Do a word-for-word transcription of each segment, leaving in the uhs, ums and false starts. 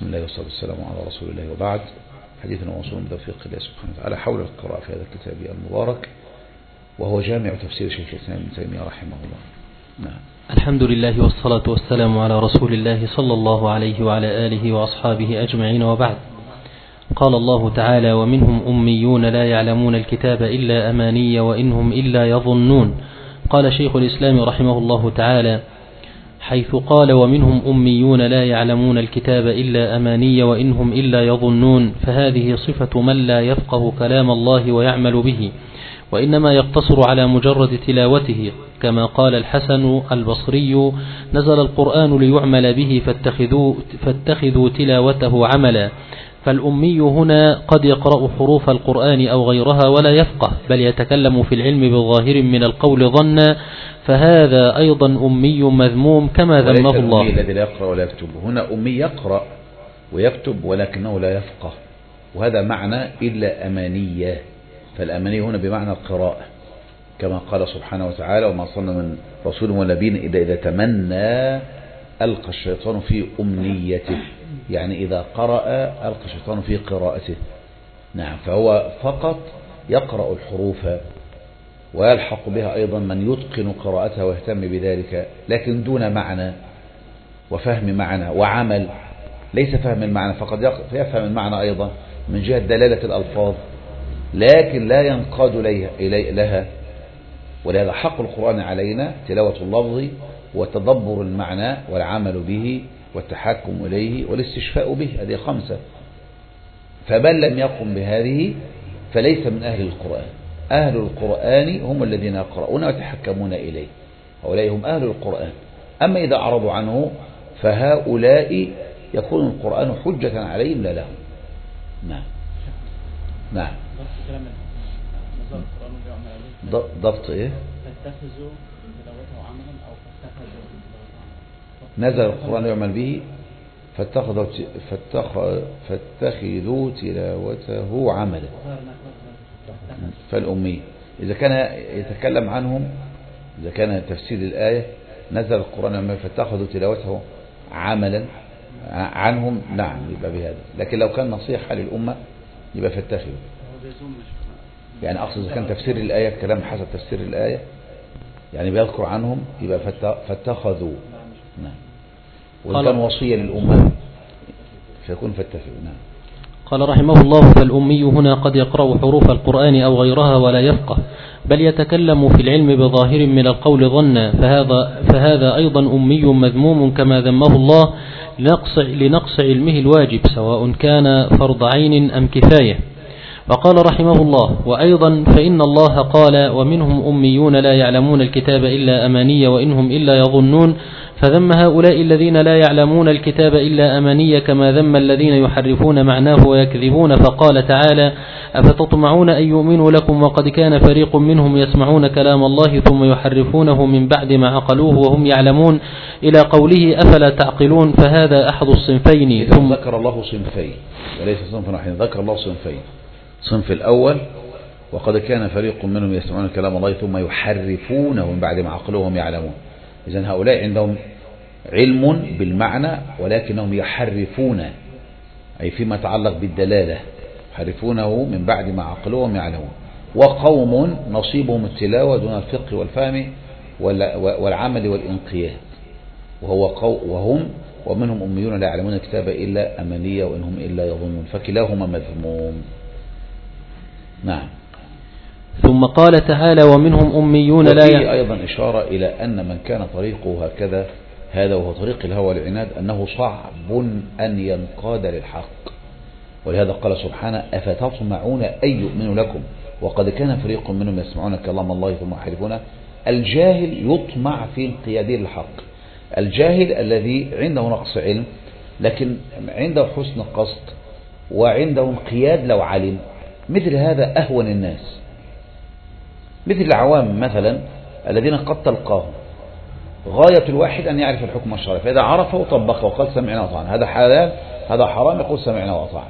بسم الله والصلاة والسلام على رسول الله، وبعد. حديثنا موصول بتوفيق الله سبحانه وتعالى حول القراءة في هذا الكتاب المبارك، وهو جامع تفسير شيخ الإسلام ابن تيمية رحمه الله. نعم. الحمد لله والصلاة والسلام على رسول الله صلى الله عليه وعلى آله وأصحابه أجمعين، وبعد. قال الله تعالى: ومنهم أميون لا يعلمون الكتاب إلا أماني وإنهم إلا يظنون. قال شيخ الإسلام رحمه الله تعالى حيث قال: ومنهم أميون لا يعلمون الكتاب إلا أماني وإنهم إلا يظنون، فهذه صفة من لا يفقه كلام الله ويعمل به، وإنما يقتصر على مجرد تلاوته، كما قال الحسن البصري: نزل القرآن ليعمل به فاتخذوا, فاتخذوا تلاوته عملا. فالأمي هنا قد يقرأ حروف القرآن أو غيرها ولا يفقه، بل يتكلم في العلم بالظاهر من القول ظنا، فهذا أيضا أمي مذموم كما ذمه الله. وليس الأمي الذي لا يقرأ ولا يكتب، هنا أمي يقرأ ويكتب ولكنه لا يفقه، وهذا معنى إلا أمانية. فالأمانية هنا بمعنى القراءة، كما قال سبحانه وتعالى: وما أرسلنا من رسول ولا نبي إلا إذا تمنى ألقى الشيطان في أمنيته، يعني إذا قرأ ألقى الشيطان في قراءته. نعم، فهو فقط يقرأ الحروف ويلحق بها أيضا من يتقن قراءتها ويهتم بذلك، لكن دون معنى وفهم معنى وعمل. ليس فهم المعنى فقد يفهم المعنى أيضا من جهة دلالة الألفاظ، لكن لا ينقاد إلي لها. ولهذا حق القرآن علينا تلاوة اللفظ وتدبر المعنى والعمل به والتحكم إليه والاستشفاء به، هذه خمسة. فمن لم يقم بهذه فليس من أهل القرآن. أهل القرآن هم الذين يقرؤون ويتحكمون إليه، هؤلاء هم أهل القرآن. أما إذا أعرضوا عنه فهؤلاء يكون القرآن حجة عليهم لا لهم. نعم نعم. ضبط إيه؟ نزل القرآن يعمل به فاتخذوا فاتخذوا تلاوته عملا. فالأمي إذا كان يتكلم عنهم، إذا كان تفسير الآية نزل القرآن يعمل فاتخذوا تلاوته عملا عنهم، نعم يبقى بهذا. لكن لو كان نصيحة للأمة يبقى فاتخذوا، يعني أقصد إذا كان تفسير الآية كلام حسب تفسير الآية، يعني بيذكر عنهم يبقى فاتخذوا. نعم. وإذا كان وصية للأمة فيكون فاتخذوا. نعم. قال رحمه الله: فالأمي هنا قد يقرأ حروف القرآن أو غيرها ولا يفقه، بل يتكلم في العلم بظاهر من القول ظنا، فهذا, فهذا أيضا أمي مذموم كما ذمه الله لنقص, لنقص علمه الواجب، سواء كان فرض عين أم كفاية. وقال رحمه الله: وأيضا فإن الله قال: ومنهم أميون لا يعلمون الكتاب إلا أماني وإنهم إلا يظنون، فذم هؤلاء الذين لا يعلمون الكتاب إلا أماني كما ذم الذين يحرفون معناه ويكذبون. فقال تعالى: أفتطمعون أن يؤمنوا لكم وقد كان فريق منهم يسمعون كلام الله ثم يحرفونه من بعد ما عقلوه وهم يعلمون، إلى قوله: أفلا تعقلون. فهذا أحد الصنفين. ثم ذكر الله صنفين وليس صنفا واحدا، ذكر الله صنفين. صنف الأول: وقد كان فريق منهم يسمعون كلام الله ثم يحرفونه من بعد ما عقلوه وهم يعلمون. إذن هؤلاء عندهم علم بالمعنى ولكنهم يحرفون، أي فيما يتعلق بالدلالة، يحرفونه من بعد ما عقلوه وهم يعلمون. وقوم نصيبهم التلاوة دون الفقه والفهم والعمل والانقياد، وهو وهم ومنهم أميون لا يعلمون الكتاب إلا أمانية وإنهم إلا يظنون، فكلاهما مذموم. نعم. ثم قال تعالى: ومنهم أميون لا يعلمون. أيضا إشارة إلى أن من كان طريقه هكذا، هذا وهو طريق الهوى والعناد، أنه صعب أن ينقاد للحق. ولهذا قال سبحانه: أفتطمعون أن يؤمنوا لكم وقد كان فريق منهم يسمعون كلام الله ثم يحرفونه. الجاهل يطمع في انقياده للحق، الجاهل الذي عنده نقص علم لكن عنده حسن قصد وعنده انقياد لو علم، مثل هذا أهون الناس، مثل العوام مثلا الذين قد تلقاهم غاية الواحد أن يعرف الحكم الشرعي، فإذا عرفه وطبقه وقال سمعنا وأطعنا، هذا حلال هذا حرام، يقول سمعنا وأطعنا.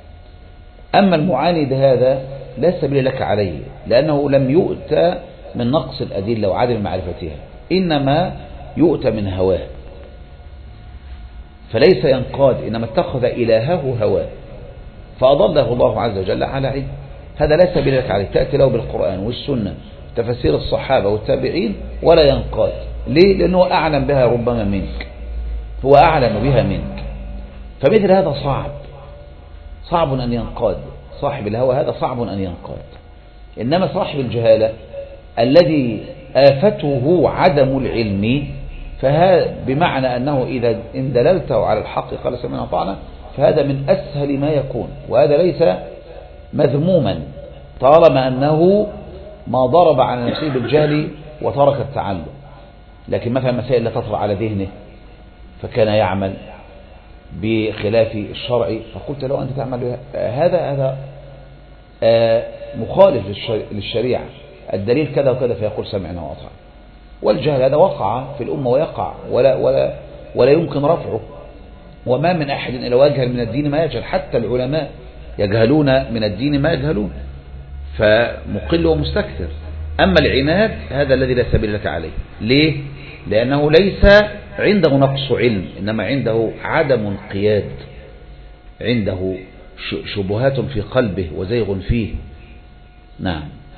أما المعاند هذا لا سبيل لك عليه، لأنه لم يؤتى من نقص الأدلة وعدم معرفتها، إنما يؤتى من هواه. فليس ينقاد، إنما اتخذ إلهه هواه فأضله الله عز وجل على علم. هذا لا سبيل لك عليه، تأتي له بالقرآن والسنة تفسير الصحابة والتابعين ولا ينقاد. ليه؟ لأنه أعلم بها ربما منك، هو أعلم بها منك. فمثل هذا صعب صعب أن ينقاد، صاحب الهوى هذا صعب أن ينقاد. إنما صاحب الجهالة الذي آفته عدم العلم، فهذا بمعنى أنه إذا إن دللته على الحق قال سمعنا وأطعنا، فهذا من أسهل ما يكون، وهذا ليس مذموما طالما أنه ما ضرب على نفسه بالجهل وترك التعلم. لكن مثلا مسائل لا تطرأ على ذهنه فكان يعمل بخلاف الشرع، فقلت له أنت تعمل هذا هذا مخالف للشريعة، الدليل كذا وكذا، فيقول سمعنا وأطعنا. والجهل هذا وقع في الأمة ويقع ولا, ولا, ولا يمكن رفعه. وما من أحد إلا يجهل من الدين ما يجهل، حتى العلماء يجهلون من الدين ما يجهلون، فمقل ومستكثر. أما العناد هذا الذي لا سبيل لك عليه. ليه؟ لأنه ليس عنده نقص علم، إنما عنده عدم انقياد، عنده شبهات في قلبه وزيغ فيه. نعم.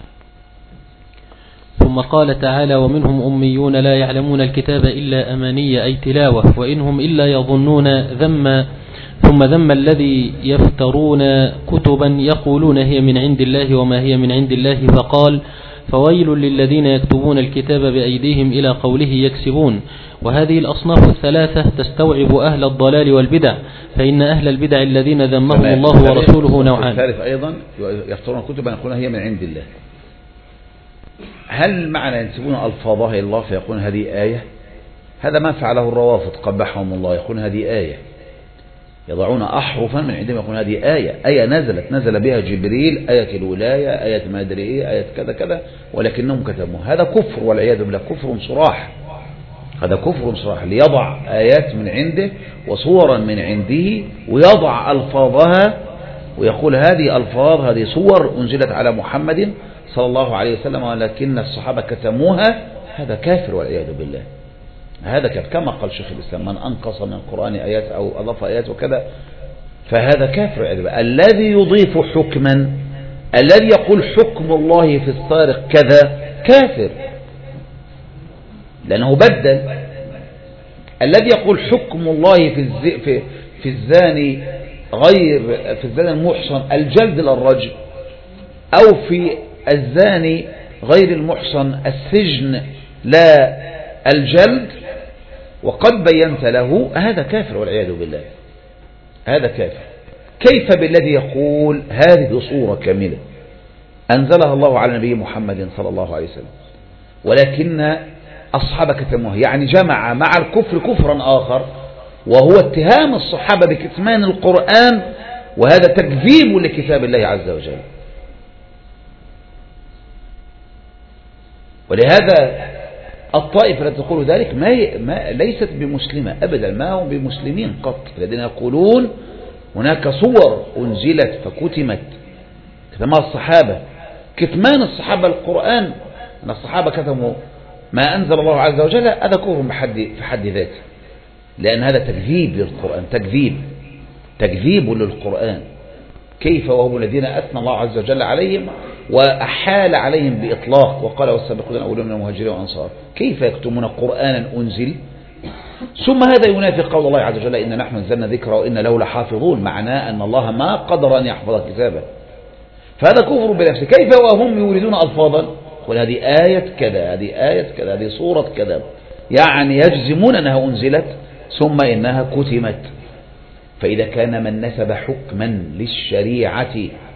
ثم قال تعالى: ومنهم أميون لا يعلمون الكتاب إلا أماني أي تلاوة وإنهم إلا يظنون ذم ثم ذم الذي يفترون كتبا يقولون هي من عند الله وما هي من عند الله، فقال: فويل للذين يكتبون الكتاب بأيديهم إلى قوله يكسبون. وهذه الأصناف الثلاثة تستوعب أهل الضلال والبدع، فإن أهل البدع الذين ذمهم الله ورسوله نوعان. الثالث أيضا يفترون كتبا يقولون هي من عند الله. هل معنى ينسبون ألفاظها إلى الله فيقولون هذه آية؟ هذا ما فعله الروافض قبحهم الله، يقولون هذه آية، يضعون أحرفا من عندهم يقولون هذه آية، آية نزلت نزل بها جبريل، آية الولاية، آية ما أدري إيه، آية كذا كذا، ولكنهم كتموها. هذا كفر والعياذ بالله، كفر صراح، هذا كفر صراح. ليضع آيات من عنده وصورا من عنده ويضع ألفاظها ويقول هذه ألفاظ، هذه صور أنزلت على محمد صلى الله عليه وسلم ولكن الصحابة كتموها. هذا كافر والعياذ بالله، هذا كافر. كما قال شيخ الإسلام: من أنقص من القرآن آيات أو أضاف آيات وكذا فهذا كافر والعياذ بالله. الذي يضيف حكما، الذي يقول حكم الله في السارق كذا، كافر لأنه بدل. الذي يقول حكم الله في الز... في في الزاني غير في الزاني المحصن الجلد للرجل، أو في الزاني غير المحصن السجن لا الجلد، وقد بينت له، هذا كافر والعياذ بالله، هذا كافر. كيف بالذي يقول هذه صورة كاملة أنزلها الله على نبي محمد صلى الله عليه وسلم ولكن أصحابه كتموها، يعني جمع مع الكفر كفرا آخر وهو اتهام الصحابة بكتمان القرآن، وهذا تكذيب لكتاب الله عز وجل. ولهذا الطائفة التي تقول ذلك ما, ما ليست بمسلمة أبدا، ما هم بمسلمين قط. الذين يقولون هناك صور أنزلت فكتمت كتمها الصحابة، كتمان الصحابة القرآن، أن الصحابة كتموا ما أنزل الله عز وجل، هذا كفر بحد في حد ذاته، لأن هذا تكذيب للقرآن، تكذيب تكذيب للقرآن. كيف وهم الذين أثنى الله عز وجل عليهم وأحال عليهم بإطلاق وقال والسابقون الأولون من المهاجرين والأنصار، كيف يكتمون قرآنا أنزل؟ ثم هذا ينافي قول الله عز وجل: إن نحن نزلنا ذكر وإن له لحافظون، معناه أن الله ما قدر أن يحفظ كتابه، فهذا كفر بنفسه. كيف وهم يريدون ألفاظا؟ قل هذه آية كذا، هذه آية كذا، هذه سورة كذا، يعني يجزمون أنها أنزلت ثم إنها كتمت. فإذا كان من نسب حكما للشريعة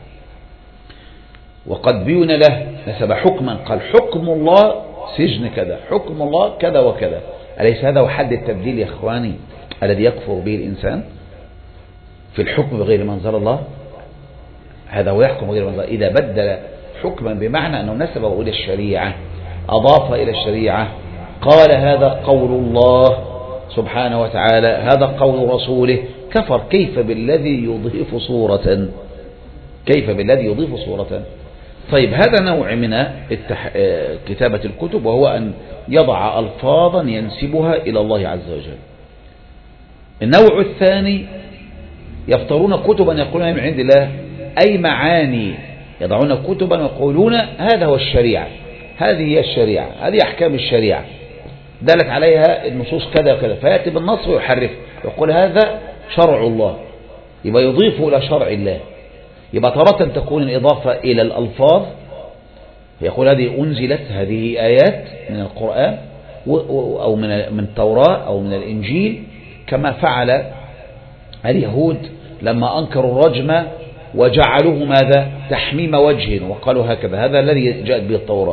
وقد بين له، نسب حكما قال حكم الله سجن كذا، حكم الله كذا وكذا، أليس هذا هو حد التبديل يا إخواني الذي يكفر به الإنسان في الحكم بغير ما أنزل الله؟ هذا هو يحكم بغير ما أنزل الله. إذا بدل حكما بمعنى أنه نسبه إلى الشريعة، أضاف إلى الشريعة، قال هذا قول الله سبحانه وتعالى، هذا قول رسوله، كفر. كيف بالذي يضيف صورة، كيف بالذي يضيف صورة؟ طيب، هذا نوع من التح... كتابة الكتب، وهو أن يضع ألفاظا ينسبها إلى الله عز وجل. النوع الثاني يفترون كتبا يقولون من عند الله، أي معاني، يضعون كتبا ويقولون هذا هو الشريعة، هذه هي الشريعة، هذه أحكام الشريعة دلت عليها النصوص كذا وكذا، فيأتي بالنص ويحرف يقول هذا شرع الله، يبقى يضيف إلى شرع الله. يبقى تارة تكون الإضافة إلى الألفاظ، يقول هذه أنزلت، هذه آيات من القرآن أو من من التوراة أو من الإنجيل، كما فعل اليهود لما أنكروا الرجم وجعلوه ماذا؟ تحميم وجه، وقالوا هكذا، هذا الذي جاءت به التوراة.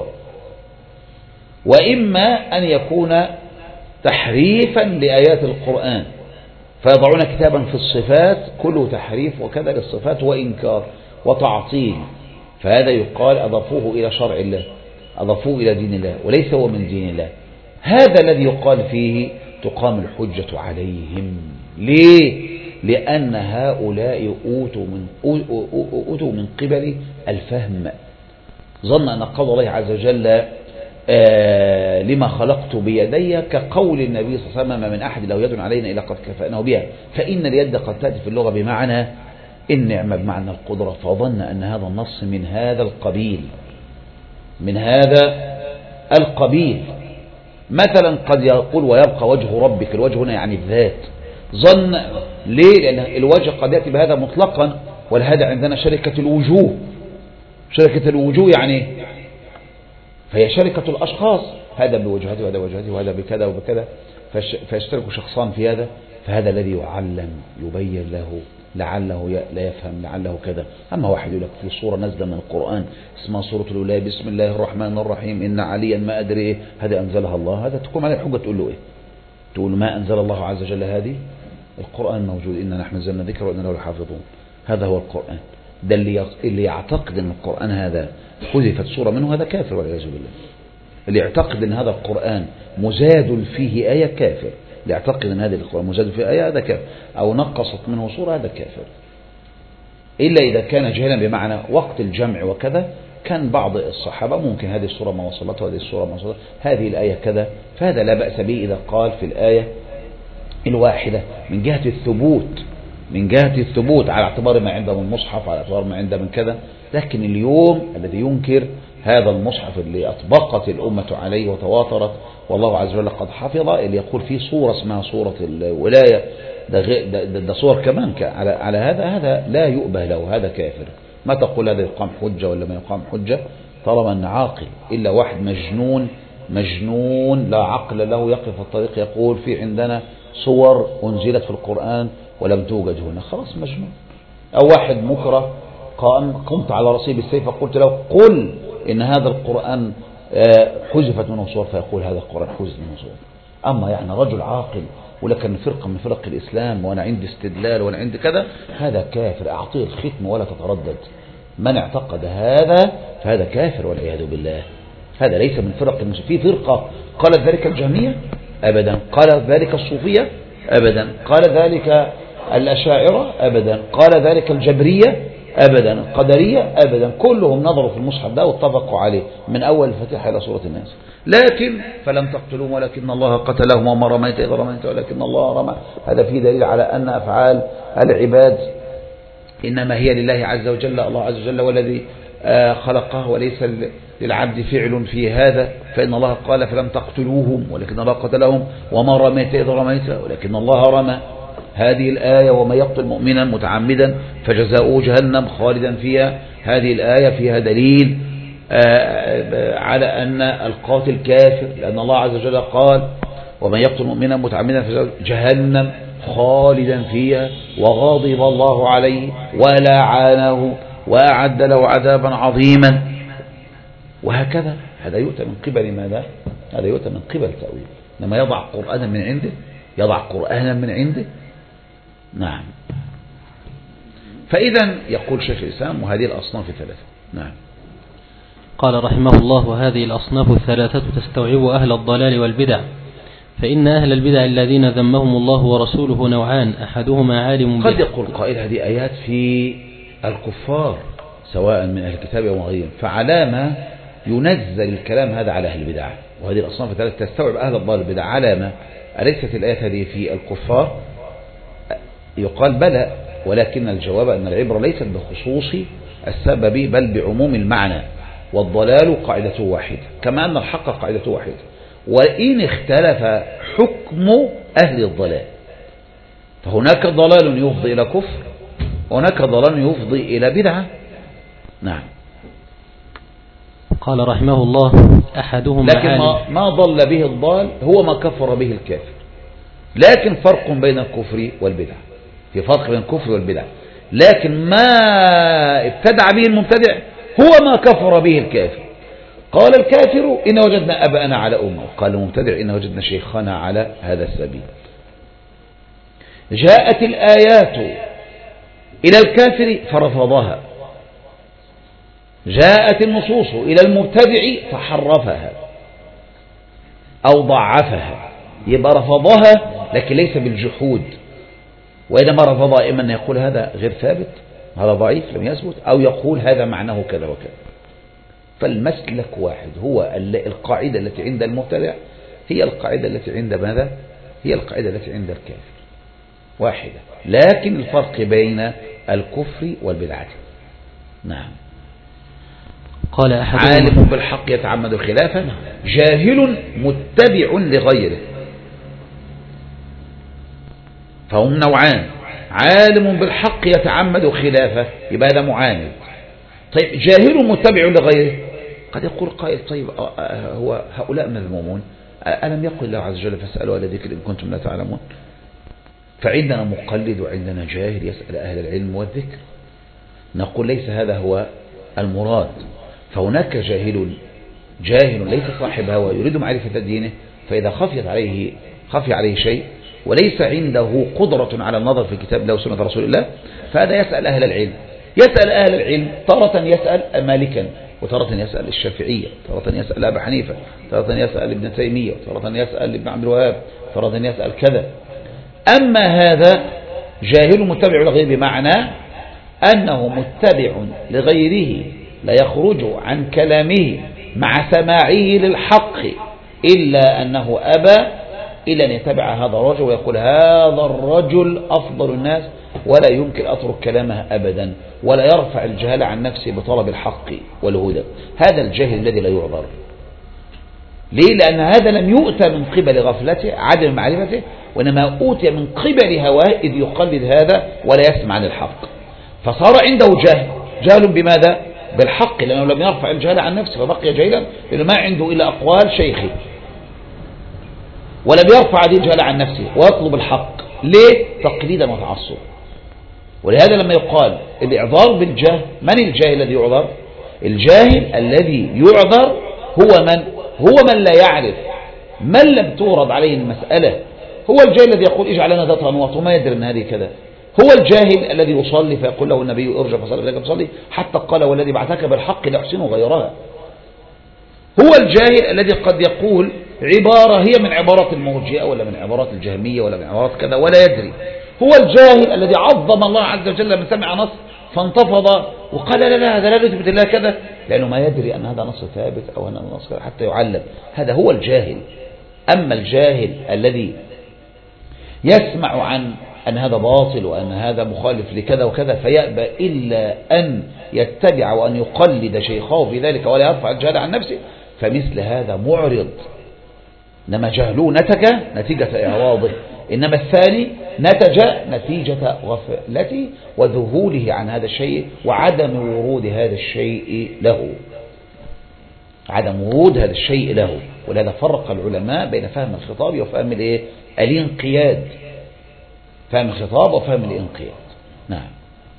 وإما أن يكون تحريفا لآيات القرآن، فيضعون كتابا في الصفات كله تحريف وكذا للصفات وإنكار وتعطيل، فهذا يقال أضافوه إلى شرع الله، أضافوه إلى دين الله، وليس هو من دين الله. هذا الذي يقال فيه تقام الحجة عليهم. ليه؟ لأن هؤلاء أوتوا من, أوتوا من قبل الفهم، ظن أن قول الله عز وجل آه لما خلقت بيدي كقول النبي صلى الله عليه وسلم ما من أحد له يد علينا إلا قد كفأناه بها، فإن اليد قد تأتي في اللغة بمعنى النعمة بمعنى القدرة، فظن أن هذا النص من هذا القبيل من هذا القبيل. مثلا قد يقول ويبقى وجه ربك، الوجه هنا يعني الذات، ظن ليه؟ لأن الوجه قد يأتي بهذا مطلقا، ولهذا عندنا شركة الوجوه، شركة الوجوه يعني فهي شركة الأشخاص، هذا بوجهته وهذا بوجهته وهذا بكذا وبكذا، فيشترك شخصان في هذا، فهذا الذي يعلم يبين له لعله لا يفهم لعله كذا. أما واحد يقول لك في صورة نزل من القرآن اسمها سورة الولاية بسم الله الرحمن الرحيم إن عليا ما أدري إيه، هذا أنزلها الله، هذا تقوم عليه الحجة تقول له إيه؟ تقول ما أنزل الله عز وجل هذه، القرآن موجود إنا نحن نزلنا ذكر وإنا له لحافظون، هذا هو القرآن. ده اللي اللي يعتقد أن القرآن هذا حذفت سورة منه هذا كافر والعياذ بالله. اللي يعتقد أن هذا القرآن مزاد فيه آية كافر، اللي يعتقد أن هذا القرآن مزاد فيه آية هذا كافر، أو نقصت منه سورة هذا كافر، إلا إذا كان جهلا بمعنى وقت الجمع وكذا، كان بعض الصحابة ممكن هذه السورة ما وصلت وهذه السورة ما وصلت، هذه الآية كذا، فهذا لا بأس به إذا قال في الآية الواحدة من جهة الثبوت، من جهة الثبوت على اعتبار ما عنده من مصحف، على اعتبار ما عنده من كذا. لكن اليوم الذي ينكر هذا المصحف اللي أطبقت الأمة عليه وتواترت والله عز وجل قد حفظ، اللي يقول فيه صورة اسمها صورة الولاية، ده, ده, ده, ده صور كمان على, على هذا، هذا لا يؤبه له، هذا كافر. ما تقول هذا يقام حجة ولا ما يقام حجة؟ طالما أن عاقل، إلا واحد مجنون مجنون لا عقل له يقف في الطريق يقول في عندنا صور أنزلت في القرآن ولم توجد هنا، خلاص مجنون. أو واحد مكره قام قمت على رأسه بالسيف فقلت له قل إن هذا القرآن حذفت منه صور، فيقول هذا القرآن حذف منه صور. أما يعني رجل عاقل ولكن فرقة من فرق الإسلام وأنا عندي استدلال وأنا عندي كذا، هذا كافر، أعطيه الختم ولا تتردد. من اعتقد هذا فهذا كافر والعياذ بالله، هذا ليس من فرق المسلمين. في فرقة قالت ذلك الجهمية أبدا، قالت ذلك الصوفية أبدا، قال ذلك الأشاعرة أبدا، قال ذلك الجبرية أبدا، القدرية أبدا، كلهم نظروا في المصحف ده واتفقوا عليه من أول الفاتحة إلى سورة الناس. لكن فلم تقتلوهم ولكن الله قتلهم وما رميت إذ رميت ولكن الله رمى. هذا فيه دليل على أن أفعال العباد إنما هي لله عز وجل، الله عز وجل والذي خلقه، وليس للعبد فعل في هذا. فإن الله قال فلم تقتلوهم ولكن الله قتلهم وما رميت إذ رميت ولكن الله رمى. هذه الآية وما يقتل مؤمنا متعمدا فجزاؤه جهنم خالدا فيها، هذه الآية فيها دليل على أن القاتل كافر، لأن الله عز وجل قال ومن يقتل مؤمنا متعمدا فجزاؤه جهنم خالدا فيها وغضب الله عليه ولعنه وأعد له عذابا عظيما، وهكذا. هذا يؤتى من قبل ماذا؟ هذا يؤتى من قبل تأويل، لما يضع قرآنا من عنده، يضع قرآنا من عنده. نعم. فإذا يقول شيخ الإسلام وهذه الأصناف الثلاثة. نعم. قال رحمه الله وهذه الأصناف الثلاثة تستوعب أهل الضلال والبدع، فإن أهل البدع الذين ذمهم الله ورسوله نوعان، أحدهما عالم قد يقول قائل هذه آيات في الكفار سواء من أهل الكتاب أو غيرهم، فعلامة ينزل الكلام هذا على أهل البدع، وهذه الأصناف الثلاثة تستوعب أهل الضلال والبدع علامة. أليست الآيات هذه في الكفار؟ يقال بلى، ولكن الجواب أن العبرة ليست بخصوص السبب بل بعموم المعنى، والضلال قاعدته واحدة كما أن الحق قاعدته واحدة، وإن اختلف حكم أهل الضلال، فهناك ضلال يفضي إلى كفر وهناك ضلال يفضي إلى بدعة. نعم. قال رحمه الله أحدهما لكن ما, ما ضل به الضال هو ما كفر به الكافر، لكن فرق بين الكفر والبدعة، في فرق بين الكفر والبدعة، لكن ما ابتدع به المبتدع هو ما كفر به الكافر. قال الكافر إن وجدنا أباءنا على أمة، قال المبتدع إن وجدنا شيخنا على هذا السبيل. جاءت الآيات إلى الكافر فرفضها، جاءت النصوص إلى المبتدع فحرفها أو ضعفها، يبقى رفضها لكن ليس بالجحود، وإنما رفضها إما أن يقول هذا غير ثابت، هذا ضعيف لم يثبت، أو يقول هذا معناه كذا وكذا. فالمسلك واحد، هو القاعدة التي عند المبتدع هي القاعدة التي عند ماذا؟ هي القاعدة التي عند الكافر واحدة، لكن الفرق بين الكفر والبدعة. نعم. قال أحدهما عالم بالحق يتعمد خلافه، جاهل متبع لغيره، فهم نوعان، عالم بالحق يتعمد خلافه يبقى هذا معاند. طيب جاهل متبع لغيره، قد يقول قائل طيب هو هؤلاء مذمومون، ألم يقل الله عز وجل فاسألوا أهل الذكر إن كنتم لا تعلمون؟ فعندنا مقلد وعندنا جاهل يسأل أهل العلم والذكر، نقول ليس هذا هو المراد. فهناك جاهل جاهل ليس صاحب هوى يريد معرفة دينه، فإذا خفيت عليه خفي عليه شيء وليس عنده قدرة على النظر في كتاب الله وسنة رسول الله، فهذا يسأل أهل العلم. يسأل أهل العلم تارة يسأل مالكا، وتارة يسأل الشافعية، تارة يسأل أبا حنيفة، تارة يسأل ابن تيمية، تارة يسأل ابن عبد الوهاب، تارة يسأل كذا. أما هذا جاهل متبع لغيره بمعنى أنه متبع لغيره لا يخرج عن كلامه مع سماعه للحق، إلا أنه أبى إلا أن يتبع هذا الرجل ويقول هذا الرجل أفضل الناس ولا يمكن أترك كلامه أبدا، ولا يرفع الجهل عن نفسه بطلب الحق والهدى. هذا الجاهل الذي لا يعذر. ليه؟ لأن هذا لم يؤتى من قبل غفلته عدم معرفته، وإنما أوتي من قبل هواه إذ يقلد هذا ولا يسمع عن الحق، فصار عنده جهل. جهل بماذا؟ بالحق، لأنه لم يرفع الجهل عن نفسه فبقي جاهلا، لأنه ما عنده إلا أقوال شيخه، ولم يرفع هذه الجهل عن نفسه ويطلب الحق. ليه؟ تقليدا وتعصبا. ولهذا لما يقال الإعذار بالجهل، من الجاهل الذي يعذر؟ الجاهل الذي يعذر هو من؟ هو من لا يعرف، من لم تورد عليه المسألة. هو الجاهل الذي يقول اجعل لنا ذات أنواط وما يدري أن هذه كذا. هو الجاهل الذي يصلي فيقول له النبي ارجع فصلي فلك تصلي حتى قال والذي بعثك بالحق لا أحسن غيرها. هو الجاهل الذي قد يقول عبارة هي من عبارات المرجئة ولا من عبارات الجهمية ولا من عبارات كذا ولا يدري. هو الجاهل الذي عظم الله عز وجل من سمع نص فانتفض وقال لا لا هذا لا يثبت الله كذا، لأنه ما يدري أن هذا نص ثابت أو أن النص حتى يعلم. هذا هو الجاهل. أما الجاهل الذي يسمع عن أن هذا باطل وأن هذا مخالف لكذا وكذا فيأبى إلا أن يتبع وأن يقلد شيخه في ذلك ولا يرفع الجهل عن نفسه، فمثل هذا معرض. إنما جهله نتج نتيجة إعراضه، إنما الثاني نتج نتيجة غفلته وذهوله عن هذا الشيء وعدم ورود هذا الشيء له، عدم ورود هذا الشيء له. ولهذا فرق العلماء بين فهم الخطاب وفهم الايه الانقياد، فهم الخطاب وفهم الانقياد. نعم.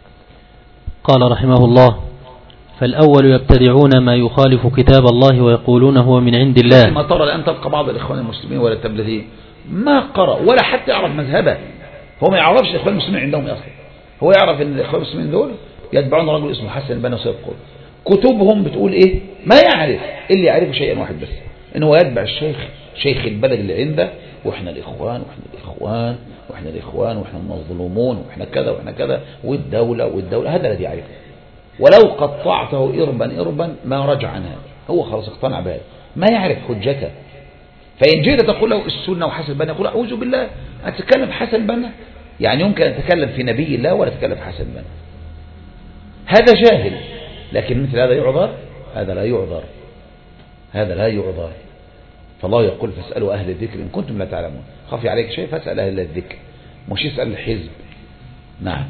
قال رحمه الله فالأول يبتدعون ما يخالف كتاب الله ويقولون هو من عند الله. ما ترى الآن تلقى بعض الإخوان المسلمين ولا التبليغيين ما قرأ ولا حتى يعرف مذهبه، هو ما يعرفش الإخوان المسلمين عندهم أصلا. هو يعرف أن الإخوان المسلمين دول يتبعون رجل اسمه حسن البنا وسيبقون كتبهم بتقول إيه، ما يعرف اللي يعرفه شيئا واحد بس، إنه يتبع الشيخ شيخ البلد اللي عنده، وإحنا الإخوان وإحنا الإخوان وإحنا الإخوان وإحنا المظلومون وإحنا كذا وإحنا كذا والدولة والدولة. هذا الذي يعرفه، ولو قطعته إربا إربا ما رجع عنها، هو خلاص اقتنع بهذا، ما يعرف حجته. فإن جئت تقول له السنة وحسن البنا يقول أعوذ بالله، أتكلم حسن البنا يعني يمكن أن يتكلم في نبي الله ولا يتكلم في حسن بن، هذا جاهل. لكن مثل هذا يعذر؟ هذا لا يعذر، هذا لا يعذر. فالله يقول فاسألوا أهل الذكر إن كنتم لا تعلمون. خفي عليك شيء فاسأل أهل الذكر، مش يسأل الحزب. نعم.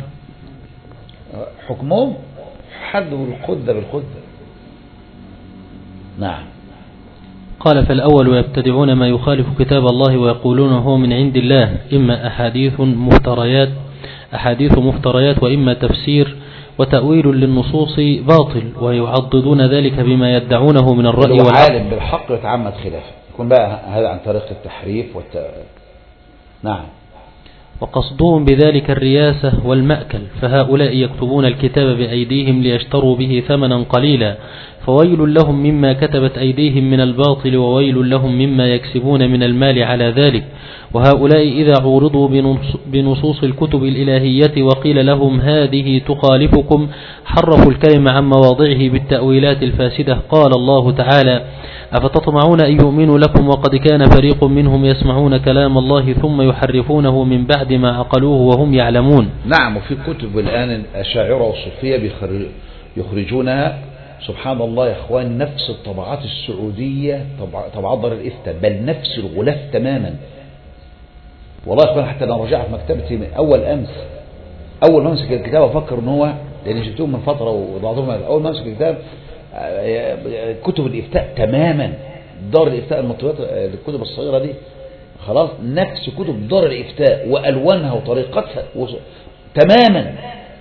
حكمهم حد الخذ بالخذ. نعم. قال فالأول يبتدعون ما يخالف كتاب الله ويقولون هو من عند الله، إما أحاديث مفتريات أحاديث مفتريات وإما تفسير وتأويل للنصوص باطل، ويعضدون ذلك بما يدعونه من الرأي والعقل. عالم بالحق يتعمد خلافه، يكون بقى هذا عن طريق التحريف والت... نعم. وقصدهم بذلك الرياسة والمأكل، فهؤلاء يكتبون الكتاب بأيديهم ليشتروا به ثمنا قليلا، فويل لهم مما كتبت أيديهم من الباطل وويل لهم مما يكسبون من المال على ذلك. وهؤلاء إذا عورضوا بنصوص الكتب الإلهية وقيل لهم هذه تخالفكم حرفوا الكلمة عن مواضعه بالتأويلات الفاسدة. قال الله تعالى أفتطمعون أن يؤمنوا لكم وقد كان فريق منهم يسمعون كلام الله ثم يحرفونه من بعد ما عقلوه وهم يعلمون. نعم. وفي كتب الآن الأشاعرة والصوفية يخرجونها سبحان الله يا اخوان نفس الطبعات السعودية، طبعات دار الإفتاء، بل نفس الغلاف تماما. والله يا اخوان حتى انا رجعت مكتبتي من اول امس، اول ما امسك الكتاب افكر ان هو، لان جبتهم من فتره وضعتهم، اول ما امسك الكتاب كتب الإفتاء تماما، دار الإفتاء المطويات الكتب الصغيرة دي خلاص نفس كتب دار الإفتاء وألوانها وطريقتها تماما.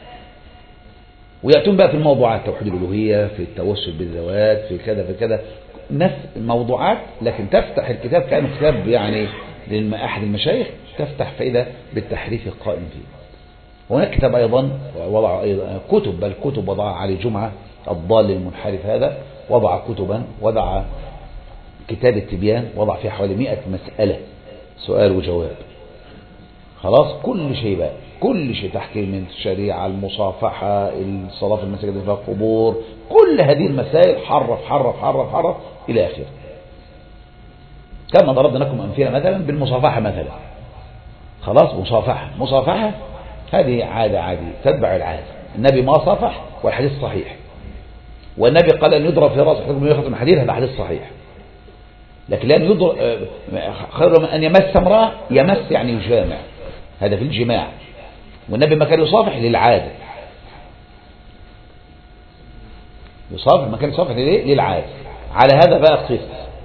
ويأتون بقى في الموضوعات توحيد الألوهية، في التوسل بالذوات، في كذا في كذا، نفس الموضوعات، لكن تفتح الكتاب كأنه كتاب يعني لأحد المشايخ، تفتح فائدة بالتحريف القائم فيه. هناك كتاب أيضا وضع أيضا كتب، بل كتب وضع علي جمعة الضال المنحرف هذا، وضع كتبا، وضع كتاب التبيان وضع فيه حوالي مئة مسألة سؤال وجواب. خلاص كل شيء بقى، كل شيء تحكي من الشريعة، المصافحة، الصلاة في المساجد اللي فيها القبور، كل هذه المسائل حرف حرف حرف حرف إلى آخره. كما ضربنا لكم أمثلة مثلا بالمصافحة مثلا. خلاص مصافحة مصافحة هذه عادة عادية تتبع العادة. النبي ما صافح والحديث صحيح، والنبي قال أن يضرب في رأس أحدكم من يخطم الحديث، هذا حديث صحيح. لكن لأن يضرب خير من أن يمس امرأة، يمس يعني يجامع، هذا في الجماع، والنبي ما كان يصافح للعادة، يصافح ما كان يصافح للعادة. على هذا بقى قص.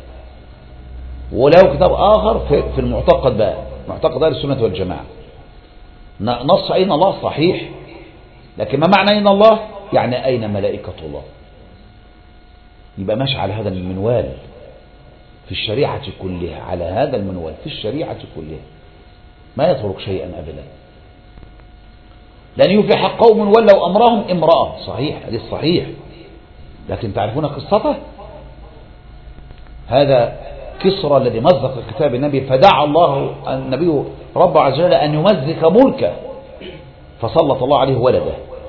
وله كتاب آخر في المعتقد بقى، معتقد أهل السنة والجماعة، نص أين الله صحيح، لكن ما معنى أين الله؟ يعني أين ملائكة الله. يبقى ماشي على هذا المنوال في الشريعة كلها، على هذا المنوال في الشريعة كلها، ما يترك شيئا أبدا. لن يفلح قوم ولوا أمرهم امرأة، صحيح هذا صحيح، لكن تعرفون قصته؟ هذا كسرى الذي مزق كتاب النبي، فدعا الله النبي رب عز وجل أن يمزق ملكه، فسلط الله عليه ولده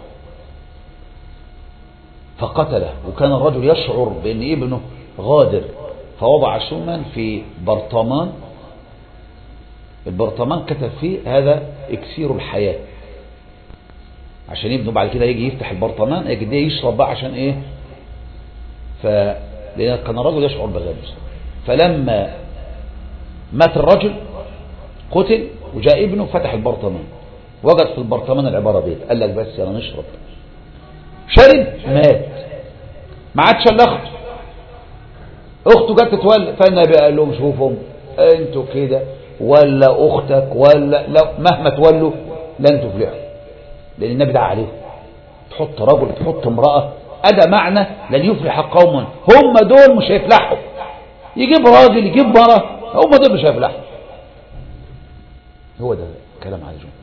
فقتله. وكان الرجل يشعر بأن ابنه غادر، فوضع سما في برطمان، البرطمان كتب فيه هذا اكسير الحياة، عشان ابنه بعد كده يجي يفتح البرطمان يجد يشرب بقى عشان ايه. ف لأن كان الرجل يشعر بغدر، فلما مات الرجل قتل وجاء ابنه فتح البرطمان، وجد في البرطمان العبارة دي، قال لك بس يلا نشرب، شرب مات، ما عادش الا اخته. اخته جت تتولد، فالنبي قال لهم شوفوا انتوا كده ولا اختك ولا لا، مهما تولوا لن تفلحوا، لان النبي دعا عليهم. تحط رجل تحط امرأة، أدى معنى لن يفلح قوم، هم دول مش هيفلحوا. يجيب راجل يجيب مرة، هم دول مش هيفلحوا. هو ده كلام على الجمهور.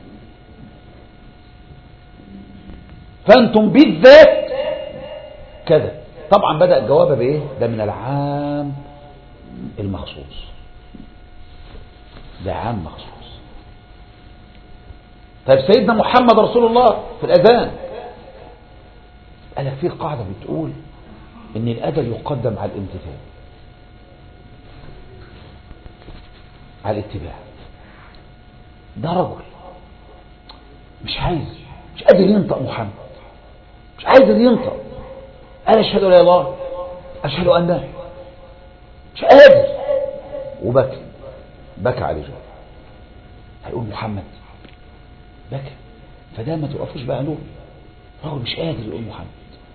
فأنتم بالذات كذا. طبعا بدأ الجواب بإيه؟ ده من العام المخصوص، ده عام مخصوص. طيب سيدنا محمد رسول الله في الأذان قال لك في قاعدة بتقول إن الأدب يقدم على الامتثال، على الاتباع. ده رجل مش عايز، مش قادر ينطق محمد، مش قادر ينطق. أنا أشهد لا إله إلا الله، أشهد أن، مش قادر، وبكى بكى عليه جوه. هيقول محمد، بكى. فده ما توقفوش بقى له، رجل مش قادر يقول محمد.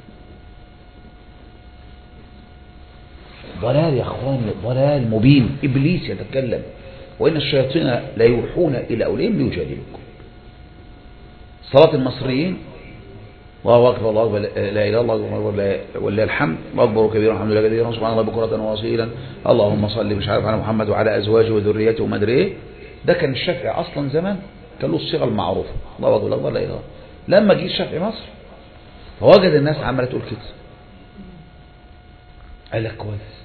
ضلال يا اخوان، ضلال مبين. ابليس يتكلم، وان الشياطين لا يوحون الى اوليائهم ليجادلوكم. صلاة المصريين الله اكبر الله اكبر لا اله الا الله ولله الحمد، الله اكبر كبيرا الحمد لله كثيرا سبحان الله بكرة واصيلا اللهم صل مش عارف على محمد وعلى ازواجه وذريته وما ادري ايه. ده كان الشافعي اصلا زمان كان له الصيغه المعروفه الله اكبر الله لا اله. لما جه الشافعي مصر فوجد الناس عماله تقول كده، قال لك كويس،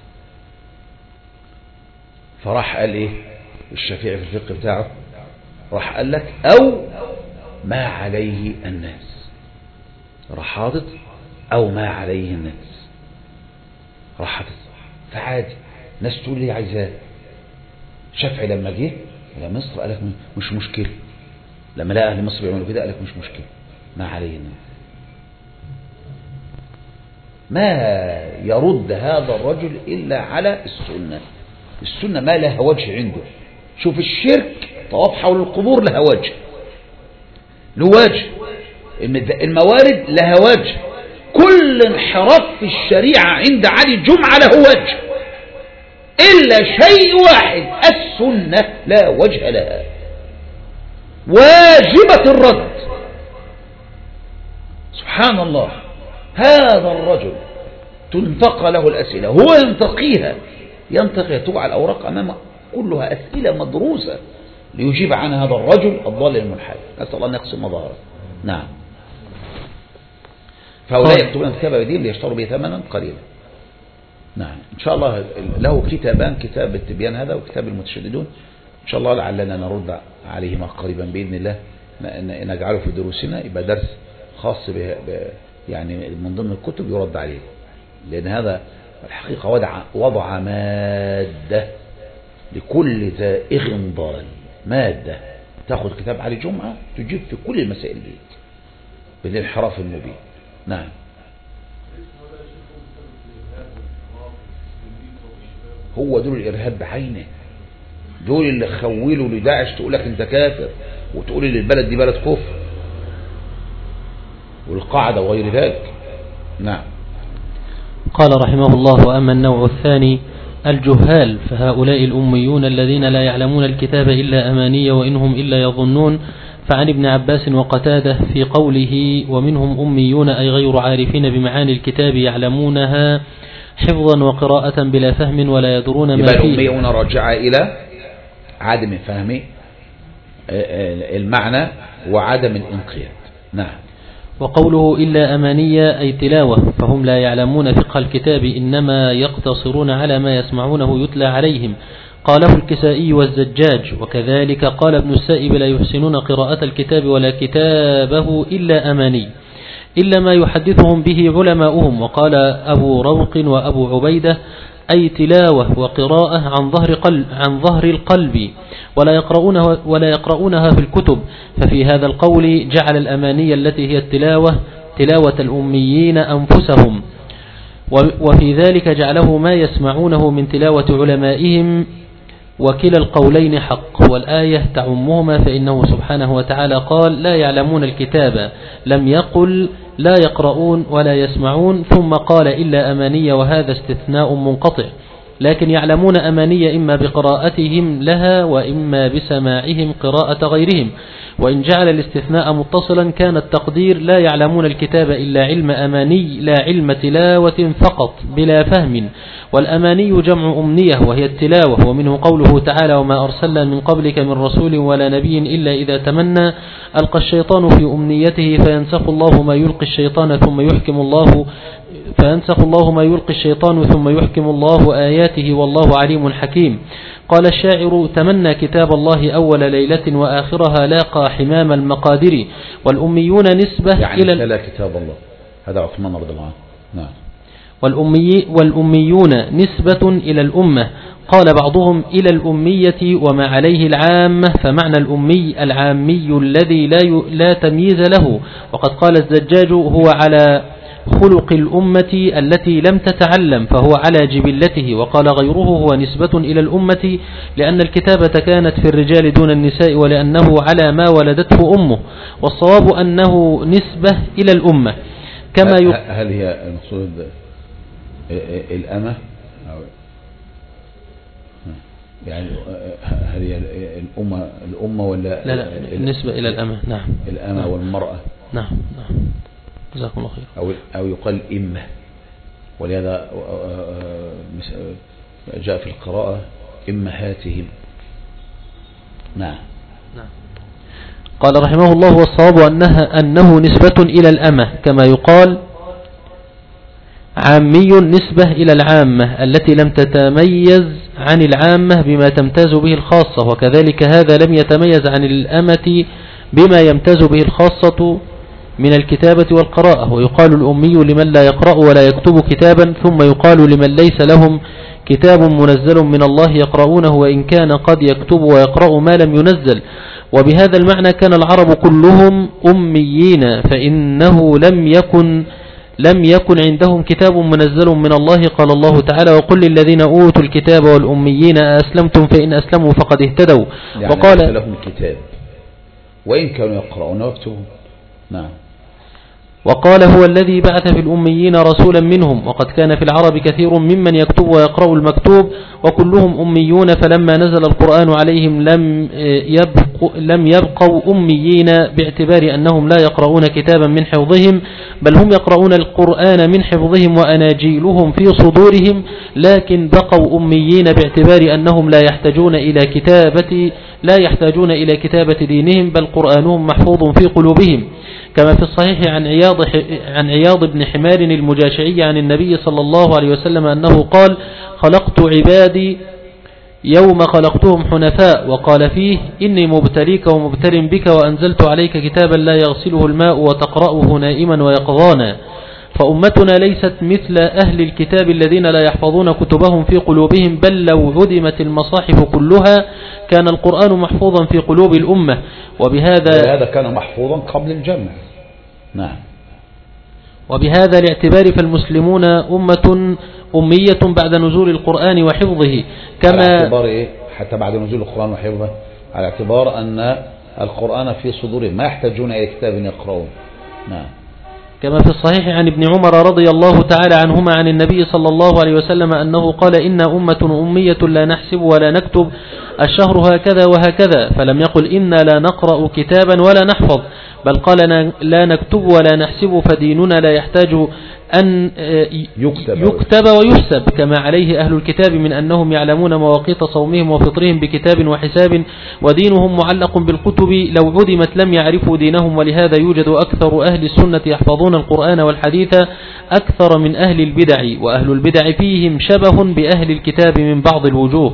فراح قال ايه الشافعي في الفقه بتاعه، راح قال لك او ما عليه الناس، راح حاطط او ما عليه الناس، راح حاطط. فعادي ناس تقول لي عايزاه. الشافعي لما جه الى مصر قال لك مش مشكله، لما لقى اهل مصر بيعملوا كده قال لك مش مشكله، ما عليه الناس. ما يرد هذا الرجل الا على السنه. السنه ما لها وجه عنده. شوف الشرك طواف حول القبور لها وجه، له وجه. الموارد لها وجه. كل انحراف في الشريعه عند علي الجمعه له وجه، الا شيء واحد السنه لا وجه لها، واجبه الرد. سبحان الله، هذا الرجل تنتقى له الأسئلة، هو ينتقيها ينتقي تقع الأوراق أمامه كلها أسئلة مدروسة ليجيب عنها هذا الرجل الضال المنحرف. نسأل الله أن يقسم مظاهره. نعم. فهؤلاء يكتبون كتاب بدين ليشتروا به ثمنا قليلا. نعم. إن شاء الله له كتابان، كتاب التبيان هذا وكتاب المتشددون. إن شاء الله لعلنا نرد عليهما قريبا بإذن الله، نجعله في دروسنا يبقى درس خاص به، يعني من ضمن الكتب يرد عليه، لأن هذا الحقيقة وضع, وضع مادة لكل زائغ ضال. مادة تأخذ كتاب علي جمعة تجيب في كل المسائل دي بالانحراف المبين. نعم. هو دول الإرهاب بعينه، دول اللي خولوا لداعش تقول لك انت كافر، وتقول لي البلد دي بلد كفر، والقاعدة وغير ذلك. نعم. قال رحمه الله: وأما النوع الثاني الجهال فهؤلاء الأميون الذين لا يعلمون الكتاب إلا أماني وإنهم إلا يظنون. فعن ابن عباس وقتاده في قوله ومنهم أميون أي غير عارفين بمعاني الكتاب يعلمونها حفظا وقراءة بلا فهم ولا يدرون ما فيه. يبقى الأميون راجعة إلى عدم فهم المعنى وعدم الانقياد. نعم. وقوله إلا أمانية أي تلاوة، فهم لا يعلمون فقه الكتاب إنما يقتصرون على ما يسمعونه يتلى عليهم. قاله الكسائي والزجاج. وكذلك قال ابن السائب لا يحسنون قراءة الكتاب ولا كتابه إلا أماني، إلا ما يحدثهم به علماؤهم. وقال أبو روق وأبو عبيدة أي تلاوة وقراءة عن ظهر قلب عن ظهر القلب ولا يقرؤونها ولا يقرؤونها في الكتب. ففي هذا القول جعل الأمانية التي هي التلاوة تلاوة الأميين أنفسهم، وفي ذلك جعله ما يسمعونه من تلاوة علمائهم، وكلا القولين حق. والآية تعمهما، فإنه سبحانه وتعالى قال لا يعلمون الكتاب، لم يقل لا يقرؤون ولا يسمعون، ثم قال إلا أمانية، وهذا استثناء منقطع. لكن يعلمون أمانية إما بقراءتهم لها وإما بسماعهم قراءة غيرهم. وإن جعل الاستثناء متصلا كان التقدير لا يعلمون الكتاب إلا علم أماني لا علم تلاوة فقط بلا فهم. والأماني جمع أمنية وهي التلاوة. ومنه قوله تعالى وما أرسلنا من قبلك من رسول ولا نبي إلا إذا تمنى ألقى الشيطان في أمنيته فينسخ الله ما يلقي الشيطان ثم يحكم الله فينسخ الله ما يلقي الشيطان ثم يحكم الله آياته والله عليم حكيم. قال الشاعر تمنى كتاب الله أول ليلة وآخرها لاقى حمام المقادر. والأميون نسبة يعني إلى تلا كتاب الله، هذا عثمان رضي الله عنه. نعم. والأمي والأميون نسبة إلى الأمة. قال بعضهم إلى الأمية وما عليه العامة، فمعنى الأمي العامي الذي لا لا تمييز له. وقد قال الزجاج هو على خلق الأمة التي لم تتعلم فهو على جبلته. وقال غيره هو نسبة إلى الأمة لأن الكتابة كانت في الرجال دون النساء ولأنه على ما ولدته أمه. والصواب أنه نسبة إلى الأمة. كما هل, هل هي المقصود الأمة يعني هل هي الأمة الأمة ولا لا لا النسبة إلى الأمة؟ نعم الأمة نعم. والمرأة. نعم نعم جزاكم الله خير. أو أو يقال إمة، ولهذا جاء في القراءة إمهاتهم. نعم نعم. قال رحمه الله والصواب أنها أنه نسبة إلى الأمة كما يقال عامي نسبة إلى العامة التي لم تتميز عن العامة بما تمتاز به الخاصة، وكذلك هذا لم يتميز عن الأمة بما يمتاز به الخاصة من الكتابة والقراءة. ويقال الأمي لمن لا يقرأ ولا يكتب كتابا، ثم يقال لمن ليس لهم كتاب منزل من الله يقرؤونه وإن كان قد يكتب ويقرأ ما لم ينزل. وبهذا المعنى كان العرب كلهم أميين، فإنه لم يكن لم يكن عندهم كتاب منزل من الله. قال الله تعالى وقل للذين أوتوا الكتاب والأميين أسلمتم فإن أسلموا فقد اهتدوا. يعني وقال لهم الكتاب وإن كانوا يقرؤون ويكتبون. نعم. وقال هو الذي بعث في الأميين رسولا منهم. وقد كان في العرب كثير ممن يكتب ويقرأ المكتوب وكلهم أميون، فلما نزل القرآن عليهم لم يبقوا, لم يبقوا أميين باعتبار أنهم لا يقرؤون كتابا من حفظهم، بل هم يقرؤون القرآن من حفظهم وأناجيلهم في صدورهم، لكن بقوا أميين باعتبار أنهم لا يحتاجون إلى كتابة لا يحتاجون إلى كتابة دينهم، بل قرآنهم محفوظ في قلوبهم. كما في الصحيح عن عياض عن عياض بن حمار المجاشعي عن النبي صلى الله عليه وسلم أنه قال خلقت عبادي يوم خلقتهم حنفاء، وقال فيه إني مبتليك ومبتل بك وأنزلت عليك كتابا لا يغسله الماء وتقرأه نائما ويقظانا. فأمتنا ليست مثل أهل الكتاب الذين لا يحفظون كتبهم في قلوبهم، بل لو عدمت المصاحف كلها كان القرآن محفوظا في قلوب الأمة. وبهذا هذا كان محفوظا قبل الجمع. نعم. وبهذا الاعتبار فالمسلمون أمة أمية بعد نزول القرآن وحفظه. كما على اعتبار إيه؟ حتى بعد نزول القرآن وحفظه على اعتبار أن القرآن في صدورهم ما يحتاجون إلى كتاب يقرؤون. نعم. كما في الصحيح عن ابن عمر رضي الله تعالى عنهما عن النبي صلى الله عليه وسلم أنه قال إن أمة أمية لا نحسب ولا نكتب الشهر هكذا وهكذا، فلم يقل إنا لا نقرأ كتابا ولا نحفظ، بل قال لا نكتب ولا نحسب، فديننا لا يحتاج أن يكتب, يكتب ويحسب كما عليه أهل الكتاب من أنهم يعلمون مواقيت صومهم وفطرهم بكتاب وحساب، ودينهم معلق بالكتب لو عدمت لم يعرفوا دينهم. ولهذا يوجد أكثر أهل السنة يحفظون القرآن والحديث أكثر من أهل البدع، وأهل البدع فيهم شبه بأهل الكتاب من بعض الوجوه.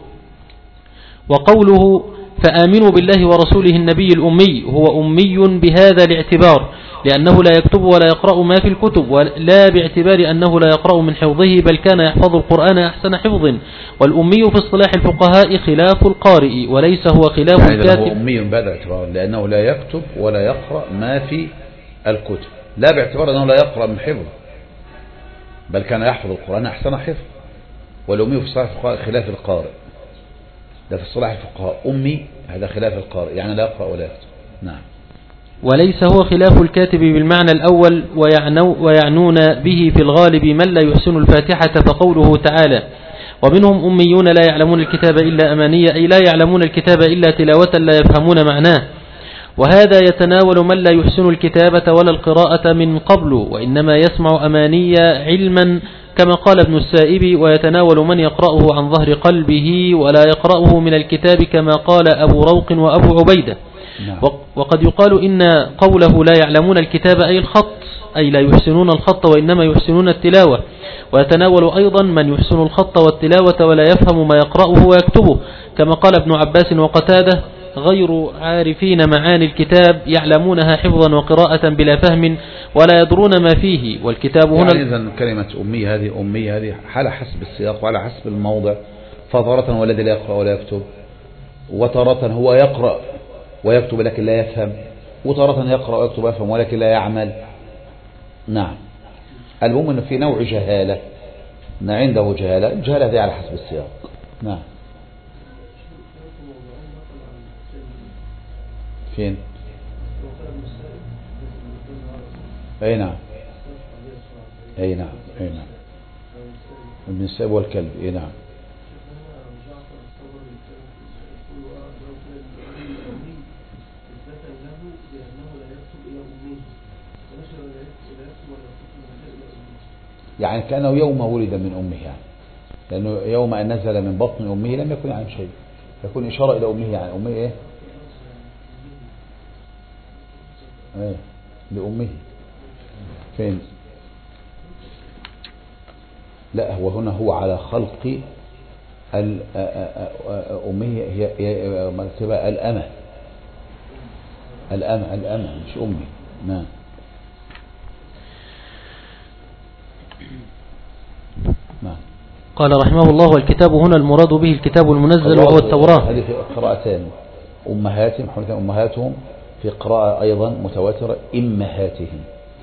وقوله فآمنوا بالله ورسوله النبي الأمي هو أمي بهذا الاعتبار، لأنه لا يكتب ولا يقرأ ما في الكتب، ولا باعتبار أنه لا يقرأ من حفظه، بل كان يحفظ القرآن أحسن حفظ. والأمي في اصطلاح الفقهاء خلاف القارئ وليس هو خلاف يعني الكاتب. هو أمي بهذا الاعتبار لأنه لا يكتب ولا يقرأ ما في الكتب، لا باعتبار أنه لا يقرأ من حفظ، بل كان يحفظ القرآن أحسن حفظ. والأمي في اصطلاح الفقهاء خلاف القارئ، ده في اصطلاح الفقهاء أمي هذا خلاف القارئ يعني لا يقرأ ولا يكتب. نعم. وليس هو خلاف الكاتب بالمعنى الأول، ويعنو ويعنون به في الغالب من لا يحسن الفاتحة، فقوله تعالى ومنهم أميون لا يعلمون الكتاب إلا أمانية، أي لا يعلمون الكتاب إلا تلاوة لا يفهمون معناه. وهذا يتناول من لا يحسن الكتابة ولا القراءة من قبل، وإنما يسمع أمانية علما كما قال ابن السائب، ويتناول من يقرأه عن ظهر قلبه ولا يقرأه من الكتاب كما قال أبو روق وأبو عبيدة. نعم. وقد يقال إن قوله لا يعلمون الكتاب أي الخط، أي لا يحسنون الخط وإنما يحسنون التلاوة. ويتناول أيضا من يحسن الخط والتلاوة ولا يفهم ما يقرأه ويكتبه، كما قال ابن عباس وقتاده غير عارفين معاني الكتاب يعلمونها حفظا وقراءة بلا فهم، ولا يدرون ما فيه. والكتاب هنا يعني إذن كلمة أمي هذه أمي هذه على حسب السياق وعلى حسب الموضع. فترة هو الذي لا يقرأ ولا يكتب، وترة هو يقرأ ويكتب لكن لا يفهم، وترة يقرأ ويكتب ويفهم ولكن لا يعمل. نعم. المهم أنه في نوع جهالة، أن عنده جهالة، الجهالة دي على حسب السياق. نعم. فين؟ أي نعم أي نعم أي نعم ابن السائب والكلب. أي نعم. يعني كأنه يوم ولد من أمه، يعني لأنه يوم أن نزل من بطن أمه لم يكن عن شيء، يكون إشارة إلى أمه. يعني أمه إيه؟ إيه لأمه. فين؟ لا، هو هنا هو على خلق أمه، هي مرتبة الأمة الأمة الأمة مش أمي. نعم. نعم. قال رحمه الله: والكتاب هنا المراد به الكتاب المنزل وهو التوراة. هذه في قراءتين، أمهاتهم حرمتهم أمهاتهم، في قراءة أيضا متواترة إمهاتهم.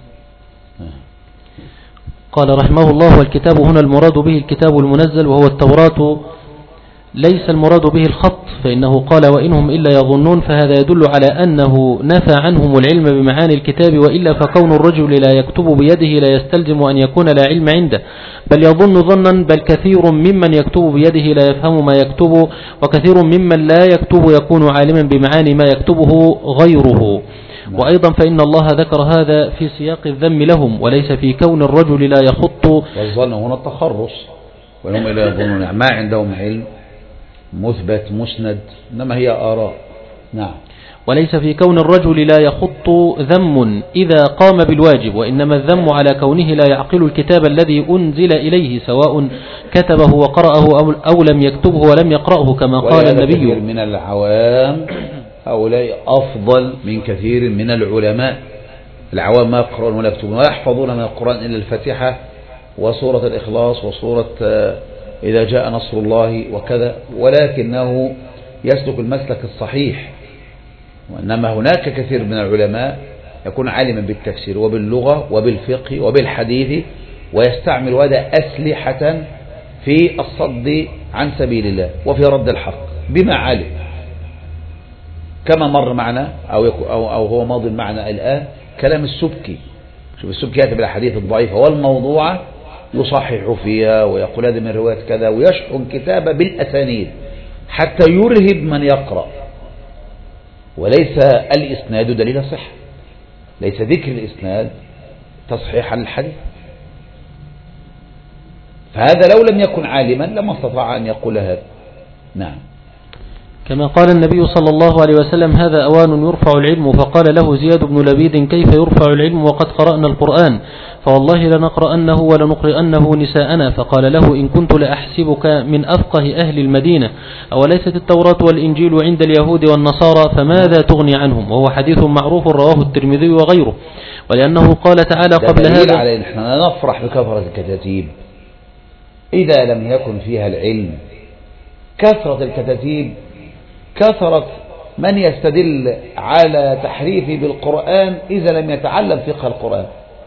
قال رحمه الله: والكتاب هنا المراد به الكتاب المنزل وهو التوراة، ليس المراد به الخط، فإنه قال: وإنهم إلا يظنون، فهذا يدل على أنه نفى عنهم العلم بمعاني الكتاب، وإلا فكون الرجل لا يكتب بيده لا يستلزم أن يكون لا علم عنده، بل يظن ظنا، بل كثير ممن يكتب بيده لا يفهم ما يكتب، وكثير ممن لا يكتب يكون عالما بمعاني ما يكتبه غيره. وأيضا فإن الله ذكر هذا في سياق الذم لهم، وليس في كون الرجل لا يخط. والظن هنا التخرص، وهم إلا يظنون، ما عندهم علم مثبت مسند، إنما هي آراء. نعم. وليس في كون الرجل لا يخط ذم إذا قام بالواجب، وإنما الذم على كونه لا يعقل الكتاب الذي أنزل إليه، سواء كتبه وقرأه أو لم يكتبه ولم يقرأه، كما قال النبي: من العوام هؤلاء أفضل من كثير من العلماء. العوام ما يقرؤون ولا يكتبون ولا يحفظون من القرآن إلا الفاتحة وسورة الإخلاص وسورة إذا جاء نصر الله وكذا، ولكنه يسلك المسلك الصحيح. وإنما هناك كثير من العلماء يكون عالما بالتفسير وباللغة وبالفقه وبالحديث، ويستعمل هذا أسلحة في الصد عن سبيل الله وفي رد الحق بما علم، كما مر معنا أو, أو, أو هو ماضي معنا الآن كلام السبكي. شوف السبكي يأتي بالأحاديث الضعيفة والموضوعة يصحح فيها ويقول هذا من رواية كذا، ويشحن كتابة بالأسانيد حتى يرهب من يقرأ. وليس الإسناد دليل صحة، ليس ذكر الإسناد تصحيحا للحديث. فهذا لو لم يكن عالما لما استطاع أن يقول هذا. نعم. كما قال النبي صلى الله عليه وسلم: هذا أوان يرفع العلم. فقال له زياد بن لبيد: كيف يرفع العلم وقد قرأنا القرآن؟ فوالله لنقرأنه ولنقرأنه نساءنا. فقال له: إن كنت لأحسبك من أفقه أهل المدينة، أوليست التوراة والإنجيل عند اليهود والنصارى، فماذا تغني عنهم؟ وهو حديث معروف رواه الترمذي وغيره. ولأنه قال تعالى قبل هذا: على نحن نفرح بكثرة الكتاتيب إذا لم يكن فيها العلم. كثرة الكتاتيب، كثرة من يستدل على تحريفه بالقرآن إذا لم يتعلم فقه القرآن.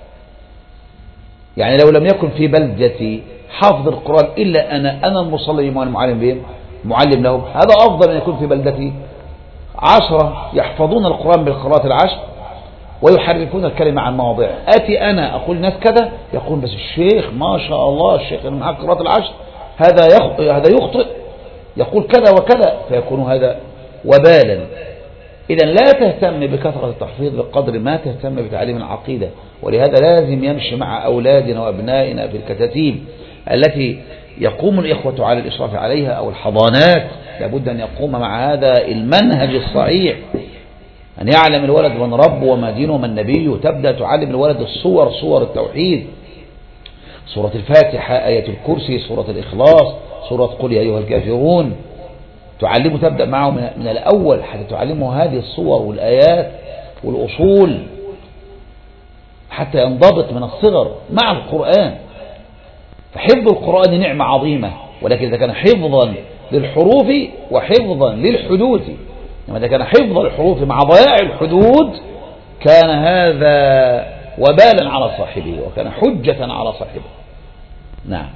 يعني لو لم يكن في بلدتي حافظ القرآن إلا أنا أنا المصلي والمعلم بهم معلم لهم، هذا أفضل أن يكون في بلدتي عشرة يحفظون القرآن بالقراءات العشر ويحرفون الكلمة عن مواضع. آتي أنا أقول ناس كذا، يقول بس الشيخ ما شاء الله الشيخ اللي معاه قراءات العشر هذا يخ... هذا يخطئ، يقول كذا وكذا، فيكون هذا وبالا. إذا لا تهتم بكثرة التحفيظ بقدر ما تهتم بتعليم العقيدة. ولهذا لازم يمشي مع أولادنا وأبنائنا في الكتاتيب التي يقوم الإخوة على الإشراف عليها أو الحضانات، لابد أن يقوم مع هذا المنهج الصحيح، أن يعلم الولد من رب وما دينه وما النبي، وتبدأ تعلم الولد الصور، صور التوحيد، سورة الفاتحة، آية الكرسي، سورة الإخلاص، سورة قل يا أيها الكافرون، تعلمه تبدأ معه من الأول حتى تعلمه هذه الصور والآيات والأصول، حتى ينضبط من الصغر مع القرآن. فحفظ القرآن نعمة عظيمة، ولكن إذا كان حفظا للحروف وحفظا للحدود، يعني إذا كان حفظ الحروف مع ضياع الحدود كان هذا وبالا على صاحبه وكان حجة على صاحبه. نعم.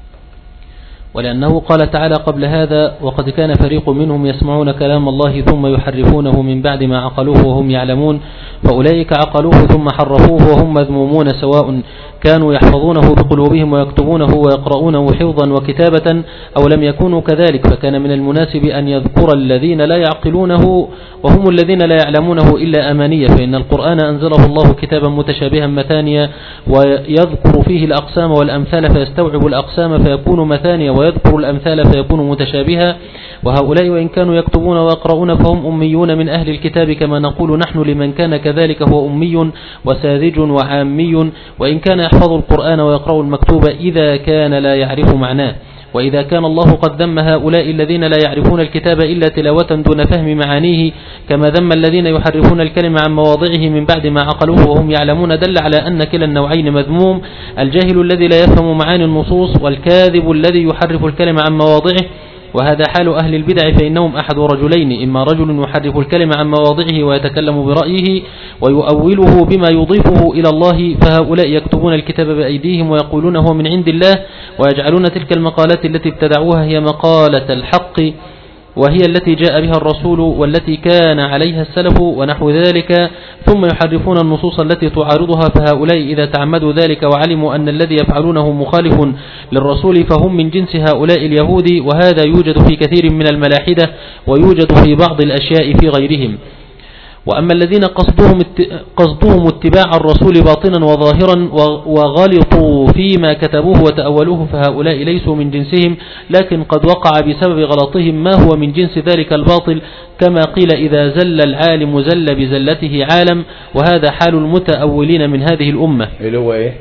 ولأنه قال تعالى قبل هذا: وقد كان فريق منهم يسمعون كلام الله ثم يحرفونه من بعد ما عقلوه وهم يعلمون، فأولئك عقلوه ثم حرفوه وهم مذمومون، سواء كانوا يحفظونه بقلوبهم ويكتبونه ويقرؤونه حفظا وكتابة أو لم يكونوا كذلك. فكان من المناسب أن يذكر الذين لا يعقلونه وهم الذين لا يعلمونه إلا أمانية، فإن القرآن أنزله الله كتابا متشابها مثانيا، ويذكر فيه الأقسام والأمثال فيستوعب الأقسام فيكون مثانيا، ويذكر الأمثال فيكون متشابها. وهؤلاء وإن كانوا يكتبون ويقرؤون فهم أميون من أهل الكتاب، كما نقول نحن لمن كان كذلك هو أمي وساذج وعامي، وإن كان يحفظ القرآن ويقرأ المكتوب إذا كان لا يعرف معناه. وإذا كان الله قد ذم هؤلاء الذين لا يعرفون الكتاب إلا تلاوة دون فهم معانيه، كما ذم الذين يحرفون الكلمة عن مواضعه من بعد ما عقلوه وهم يعلمون، دل على أن كلا النوعين مذموم: الجاهل الذي لا يفهم معاني النصوص، والكاذب الذي يحرف الكلمة عن مواضعه. وهذا حال أهل البدع، فإنهم أحد رجلين: إما رجل يحرف الكلمة عن مواضعه ويتكلم برأيه ويؤوله بما يضيفه إلى الله، فهؤلاء يكتبون الكتاب بأيديهم ويقولون هو من عند الله، ويجعلون تلك المقالات التي ابتدعوها هي مقالة الحق، وهي التي جاء بها الرسول والتي كان عليها السلف ونحو ذلك، ثم يحرفون النصوص التي تعارضها. فهؤلاء إذا تعمدوا ذلك وعلموا أن الذي يفعلونه مخالف للرسول فهم من جنس هؤلاء اليهود، وهذا يوجد في كثير من الملاحدة ويوجد في بعض الأشياء في غيرهم. وأما الذين قصدهم قصدهم اتباع الرسول باطنا وظاهرا وغلطوا فيما كتبوه وتأولوه، فهؤلاء ليسوا من جنسهم، لكن قد وقع بسبب غلطهم ما هو من جنس ذلك الباطل، كما قيل: إذا زل العالم زل بزلته عالم. وهذا حال المتأولين من هذه الأمة، اللي هو إيه؟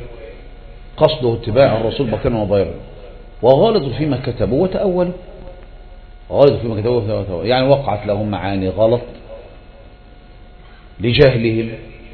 قصده اتباع الرسول باطنا وظاهرا وغلطوا فيما كتبوه وتأولوا. غلطوا فيما كتبوه وتأولوا يعني وقعت لهم معاني غلط لجهلهم،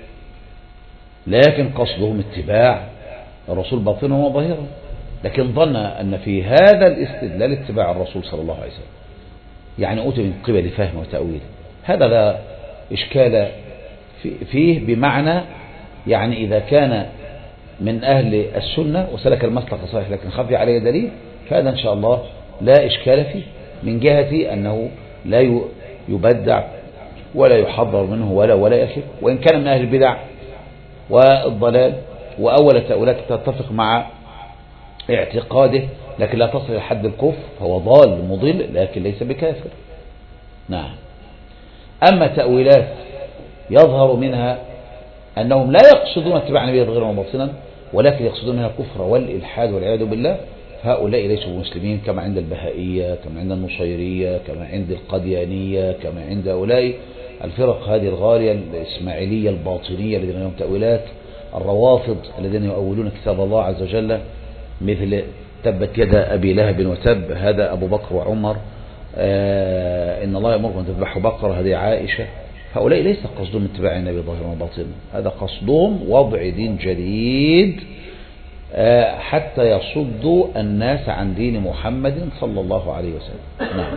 لكن قصدهم اتباع الرسول باطنا وظاهرا، لكن ظن أن في هذا الاستدلال اتباع الرسول صلى الله عليه وسلم، يعني أوتي من قبل فهم وتأويل. هذا لا إشكال فيه، بمعنى يعني إذا كان من أهل السنة وسلك المسلك صحيح لكن خفي عليه دليل، فهذا إن شاء الله لا إشكال فيه، من جهة أنه لا يبدع ولا يحضر منه ولا ولا يخف. وإن كان من أهل البدع والضلال وأول التأويلات تتفق مع اعتقاده لكن لا تصل إلى حد الكفر، فهو ضال مضل لكن ليس بكافر. نعم. أما تأويلات يظهر منها أنهم لا يقصدون اتباع النبي ظاهرا وباطنا، ولكن يقصدون منها الكفر والإلحاد والعياذ بالله، فهؤلاء ليسوا مسلمين، كما عند البهائية، كما عند النصيرية، كما عند القديانية، كما عند هؤلاء الفرق هذه الغالية الإسماعيلية الباطنية الذين لهم تأويلات، الروافض الذين يؤولون كتاب الله عز وجل، مثل تبت يد أبي لهب وتب، هذا أبو بكر وعمر، آه إن الله يأمركم أن تذبحوا بقرة، هذه عائشة. هؤلاء ليس قصدهم اتباع النبي ظاهرا وباطنا، هذا قصدهم وضع دين جديد آه حتى يصدوا الناس عن دين محمد صلى الله عليه وسلم. نعم.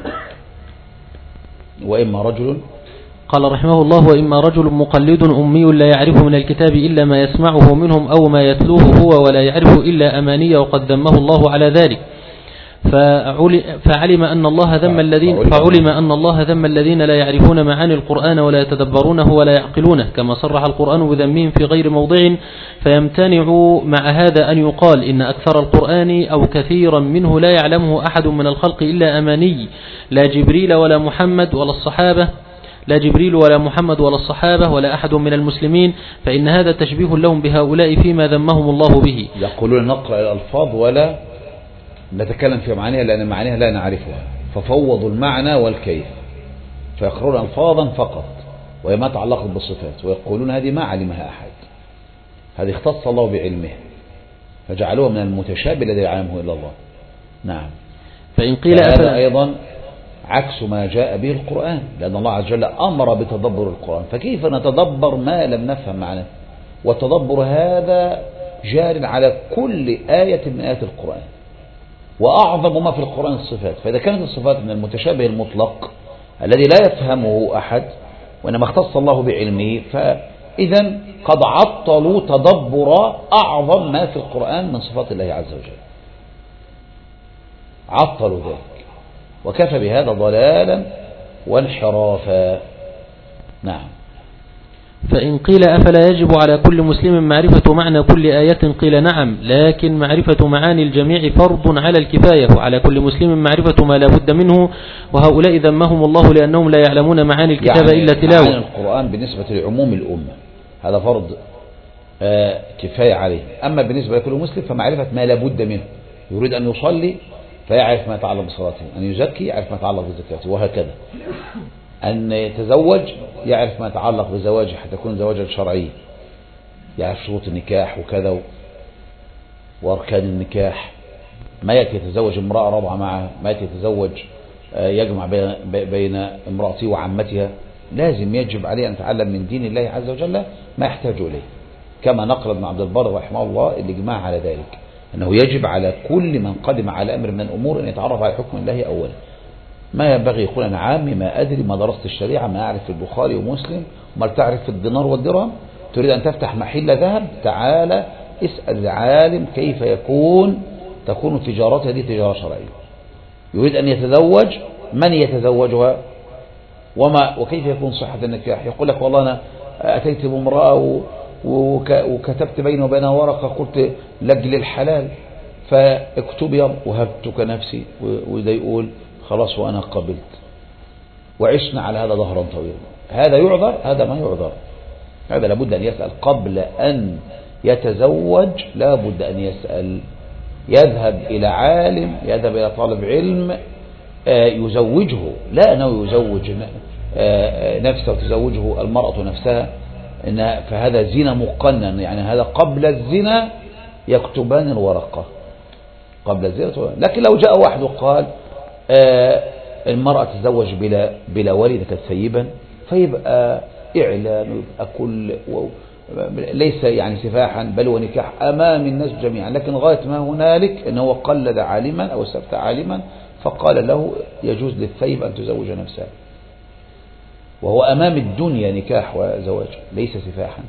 وإما رجل، قال رحمه الله: وإما رجل مقلد أمي لا يعرف من الكتاب إلا ما يسمعه منهم أو ما يتلوه هو ولا يعرف إلا أماني، وقد ذمه الله على ذلك. فعلم أن الله ذم الذين فعلم أن الله ذم الذين لا يعرفون معاني القرآن ولا يتدبرونه ولا يعقلونه، كما صرح القرآن بذمهم في غير موضع. فيمتنع مع هذا أن يقال إن أكثر القرآن أو كثيرا منه لا يعلمه أحد من الخلق إلا أماني، لا جبريل ولا محمد ولا الصحابة لا جبريل ولا محمد ولا الصحابة ولا أحد من المسلمين، فإن هذا تشبيه لهم بهؤلاء فيما ذمهم الله به. يقولون نقرأ الألفاظ ولا نتكلم في معانيها لأن معانيها لا نعرفها، ففوضوا المعنى والكيف، فيقرؤون ألفاظا فقط وهي ما تعلقت بالصفات، ويقولون هذه ما علمها أحد، هذه اختص الله بعلمه، فجعلوها من المتشابه الذي يعلمه إلا الله. نعم. فإن قيل هذا أيضا عكس ما جاء به القرآن، لأن الله عز وجل أمر بتدبر القرآن، فكيف نتدبر ما لم نفهم معناه؟ والتدبر هذا جار على كل آية من آيات القرآن، وأعظم ما في القرآن الصفات. فإذا كانت الصفات من المتشابه المطلق الذي لا يفهمه أحد وإنما اختص الله بعلمه، فإذا قد عطلوا تدبر أعظم ما في القرآن من صفات الله عز وجل، عطلوا ذلك، وكفى بهذا ضلالا وانحرافا. نعم. فإن قيل أفلا يجب على كل مسلم معرفة معنى كل آية؟ قيل نعم، لكن معرفة معاني الجميع فرض على الكفاية، وعلى كل مسلم معرفة ما لا بد منه، وهؤلاء ذمهم الله لأنهم لا يعلمون معاني الكتاب يعني إلا تلاوة. معاني القرآن بالنسبة لعموم الأمة هذا فرض آه كفاية عليه. أما بالنسبة لكل مسلم فمعرفة ما لا بد منه، يريد أن يصلي فيعرف ما يتعلق بصلاته، أن يزكي يعرف ما يتعلق بزكاته، وهكذا. أن يتزوج يعرف ما يتعلق بزواجه حتى يكون زواجا شرعيا، يعرف شروط النكاح وكذا وأركان النكاح، ما يأتي يتزوج امرأة رابعة معها، ما يأتي يتزوج يجمع بين امرأته وعمتها. لازم يجب عليه أن يتعلم من دين الله عز وجل ما يحتاج إليه، كما نقل ابن عبد البر رحمه الله الإجماع على ذلك، أنه يجب على كل من قدم على أمر من الأمور أن يتعرف على حكم الله أولا. ما ينبغي يقول أنا عامي ما أدري ما درست الشريعة ما أعرف في البخاري ومسلم، ما تعرف في الدينار والدرهم، تريد أن تفتح محل ذهب، تعالى اسأل العالم كيف يكون تكون تجارته هذه تجارة شرعية. يريد أن يتزوج، من يتزوجها وما وكيف يكون صحة النكاح؟ يقول لك والله أنا أتيت بامرأة وكتبت بيني وبينها ورقة قلت لجل الحلال فاكتب يا وهبتك نفسي، وده يقول خلاص وأنا قبلت، وعشنا على هذا ظهرا طويلا. هذا يعذر؟ هذا ما يعذر. هذا لابد أن يسأل قبل أن يتزوج، لابد أن يسأل، يذهب إلى عالم، يذهب إلى طالب علم يزوجه، لا أنه يزوج نفسه وتزوجه المرأة نفسها، إن فهذا زنا مقنن. يعني هذا قبل الزنا يكتبان الورقة قبل الزنا. لكن لو جاء واحد وقال المرأة تتزوج بلا بلا ولد كانت ثيبا، فيبقى إعلان ويبقى كل ليس يعني سفاحا بل ونكاح أمام الناس جميعا. لكن غاية ما هنالك أنه قلد عالما أو استفتى عالما فقال له يجوز للثيب أن تزوج نفسها، وهو أمام الدنيا نكاح وزواج ليس سفاحا.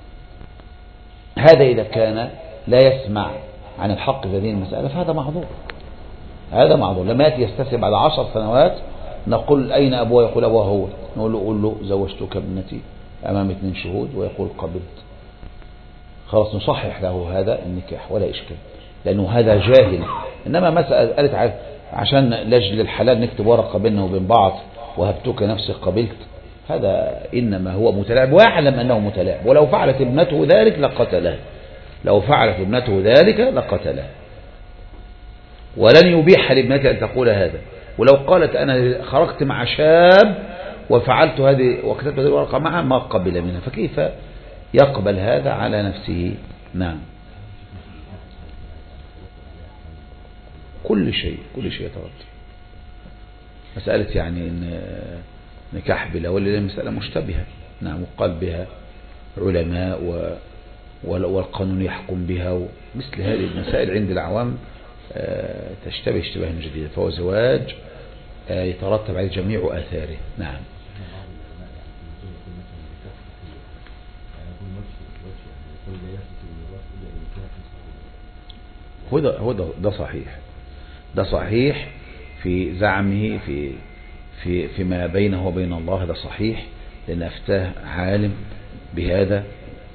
هذا إذا كان لا يسمع عن الحق في هذه المسألة فهذا معذور، هذا معذور. لما يأتي يستسلم بعد عشر سنوات نقول أين أبوه؟ يقول أبوه هو، نقول له قول له زوجتك ابنتي أمام اثنين شهود، ويقول قبلت، خلاص نصحح له هذا النكاح ولا إشكال، لأنه هذا جاهل. إنما مسألة قالت عشان لجل الحلال نكتب ورقة بيننا وبين بعض وهبتك نفسي قبلت، هذا إنما هو متلاعب ويعلم أنه متلاعب. ولو فعلت ابنته ذلك لقتله، لو فعلت ابنته ذلك لقتله، ولن يبيح لابنتي أن تقول هذا. ولو قالت أنا خرجت مع شاب وفعلت هذه وكتبت هذه الورقة معه ما قبل منها، فكيف يقبل هذا على نفسه؟ نعم. كل شيء كل شيء يترتب. مسألة يعني إن نكاح بلا ولد مسألة مشتبهة، نعم، وقال بها علماء والقانون يحكم بها، مثل هذه المسائل عند العوام تشتبه اشتباها جديدا، فهو زواج يترتب عليه جميع آثاره. نعم. هو ده هو ده ده صحيح، ده صحيح في زعمه في في فيما بينه وبين الله، هذا صحيح، لأن أفتاه عالم بهذا،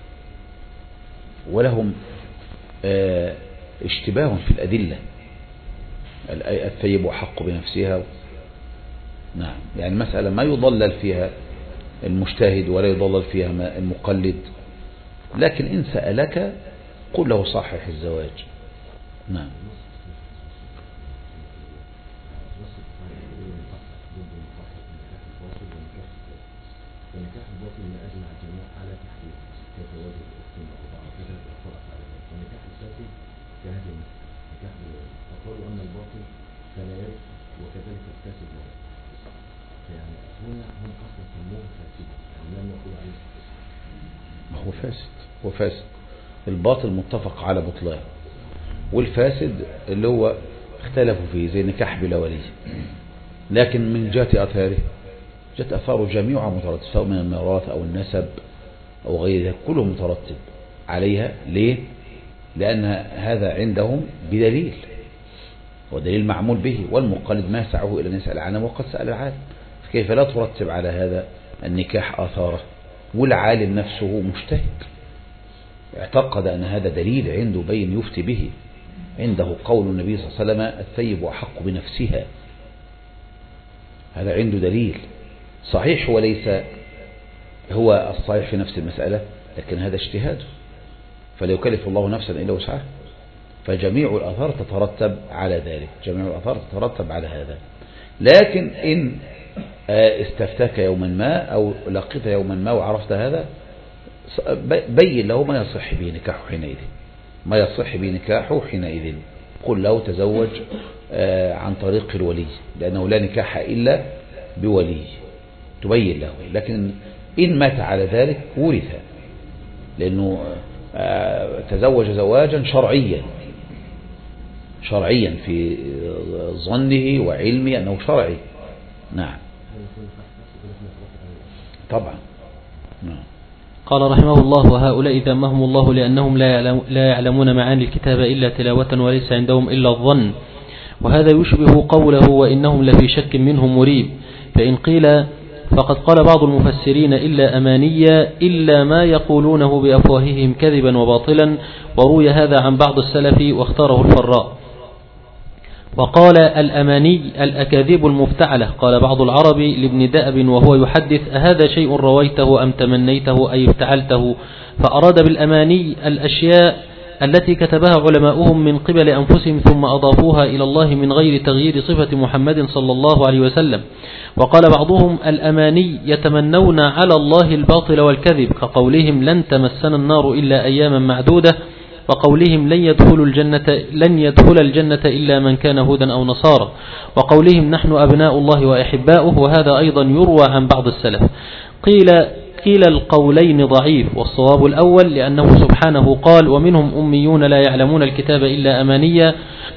ولهم اه اشتباه في الأدلة. الثيب أحق بنفسها، نعم، يعني مسألة ما يضلل فيها المجتهد ولا يضلل فيها المقلد. لكن إن سألك قل له صحح الزواج. نعم. هو فاسد، هو فاسد. الباطل متفق على بطلان، والفاسد اللي هو اختلفوا فيه زي نكاح بلا ولي. لكن من جهة أثاره، جهة أثاره جميعها مترتب، سواء من الميراث أو النسب أو غيرها، كله مترتب عليها. ليه؟ لأن هذا عندهم بدليل، ودليل معمول به، والمقلد ما يسعه إلى أن يسأل عنه وقد سأل العالم، فكيف لا ترتب على هذا النكاح آثاره؟ والعالم نفسه مجتهد، اعتقد أن هذا دليل عنده بين يفتي به، عنده قول النبي صلى الله عليه وسلم الثيب أحق بنفسها، هذا عنده دليل صحيح، وليس هو الصحيح في نفس المسألة، لكن هذا اجتهاده، فلا يكلف الله نفسا إلا وسعها. فجميع الآثار تترتب على ذلك، جميع الآثار تترتب على هذا. لكن إن استفتاك يوما ما أو لقيت يوما ما وعرفت هذا، بين له ما يصح به نكاحه حينئذ، ما يصح به نكاحه حينئذ. قل له تزوج عن طريق الولي، لأنه لا نكاح إلا بولي، تبين له. لكن إن مات على ذلك ورث، لأنه تزوج زواجا شرعيا، شرعيا في ظنه وعلمه أنه شرعي. نعم طبعا. نعم. قال رحمه الله: وهؤلاء ذمهم الله لأنهم لا يعلمون معاني الكتاب إلا تلاوة وليس عندهم إلا الظن، وهذا يشبه قوله: وإنهم لفي شك منه مريب. فإن قيل فقد قال بعض المفسرين: إلا أمانية، إلا ما يقولونه بأفواههم كذبا وباطلا، وروي هذا عن بعض السلف واختاره الفراء. وقال: الأماني الأكاذيب المفتعلة. قال بعض العرب لابن دأب وهو يحدث: أهذا شيء رويته أم تمنيته أي افتعلته؟ فأراد بالأماني الأشياء التي كتبها علماؤهم من قبل أنفسهم ثم أضافوها إلى الله من غير تغيير صفة محمد صلى الله عليه وسلم. وقال بعضهم: الأماني يتمنون على الله الباطل والكذب، كقولهم: لن تمسنا النار إلا أياما معدودة، وقولهم: لن يدخل الجنة, لن يدخل الجنة إلا من كان هودا أو نصارى، وقولهم: نحن أبناء الله وأحباؤه، وهذا أيضا يروى عن بعض السلف. قيل قيل القولين ضعيف، والصواب الأول، لأنه سبحانه قال: ومنهم أميون لا يعلمون الكتاب إلا أمانيا،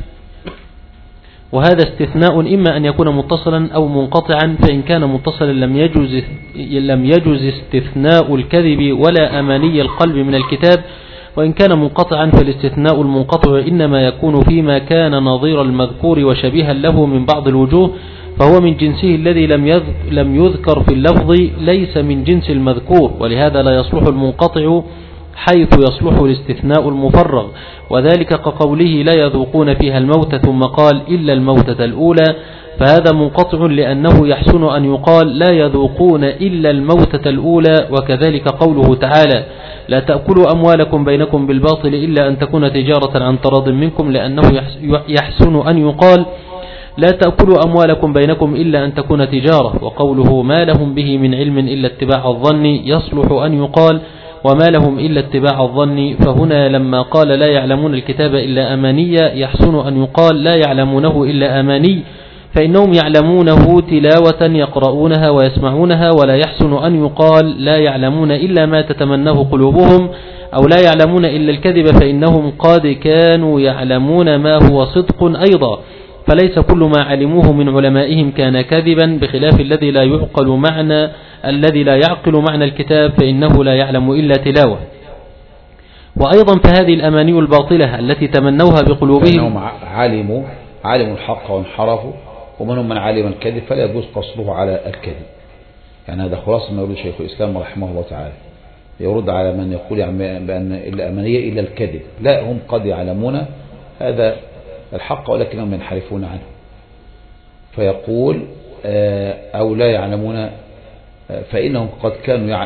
وهذا استثناء إما أن يكون متصلا أو منقطعا، فإن كان متصلا لم يجوز, لم يجوز استثناء الكذب ولا أماني القلب من الكتاب، وإن كان منقطعا فالاستثناء المنقطع إنما يكون فيما كان نظير المذكور وشبيها له من بعض الوجوه، فهو من جنسه الذي لم يذكر في اللفظ، ليس من جنس المذكور، ولهذا لا يصلح المنقطع حيث يصلح الاستثناء المفرغ، وذلك كقوله: لا يذوقون فيها الموت، ثم قال: إلا الموتة الأولى، فهذا منقطع لأنه يحسن أن يقال: لا يذوقون إلا الموتة الأولى. وكذلك قوله تعالى: لا تأكلوا أموالكم بينكم بالباطل إلا أن تكون تجارة عن تراض منكم، لأنه يحسن أن يقال: لا تأكلوا أموالكم بينكم إلا أن تكون تجارة. وقوله: ما لهم به من علم إلا اتباع الظن، يصلح أن يقال: وما لهم إلا اتباع الظن. فهنا لما قال: لا يعلمون الكتاب إلا أمانية، يحسن أن يقال: لا يعلمونه إلا أماني، فإنهم يعلمونه تلاوة يقرؤونها ويسمعونها، ولا يحسن أن يقال: لا يعلمون إلا ما تتمناه قلوبهم، أو لا يعلمون إلا الكذب، فإنهم قد كانوا يعلمون ما هو صدق أيضا، فليس كل ما علموه من علمائهم كان كذبا، بخلاف الذي لا يعقل معنى الذي لا يعقل معنى الكتاب، فإنه لا يعلم إلا تلاوة. وأيضا فهذه الأماني الباطلة التي تمنوها بقلوبهم، أنهم علموا علموا الحق وانحرفوا، ومنهم من علم الكذب فلا يجوز قصده على الكذب. يعني هذا خلاص ما يقول شيخ الإسلام رحمه الله تعالى، يرد على من يقول بأن إلا أمانية إلا الكذب. لا، هم قد يعلمون هذا الحق ولكنهم ينحرفون عنه، فيقول أو لا يعلمون، فإنهم قد كانوا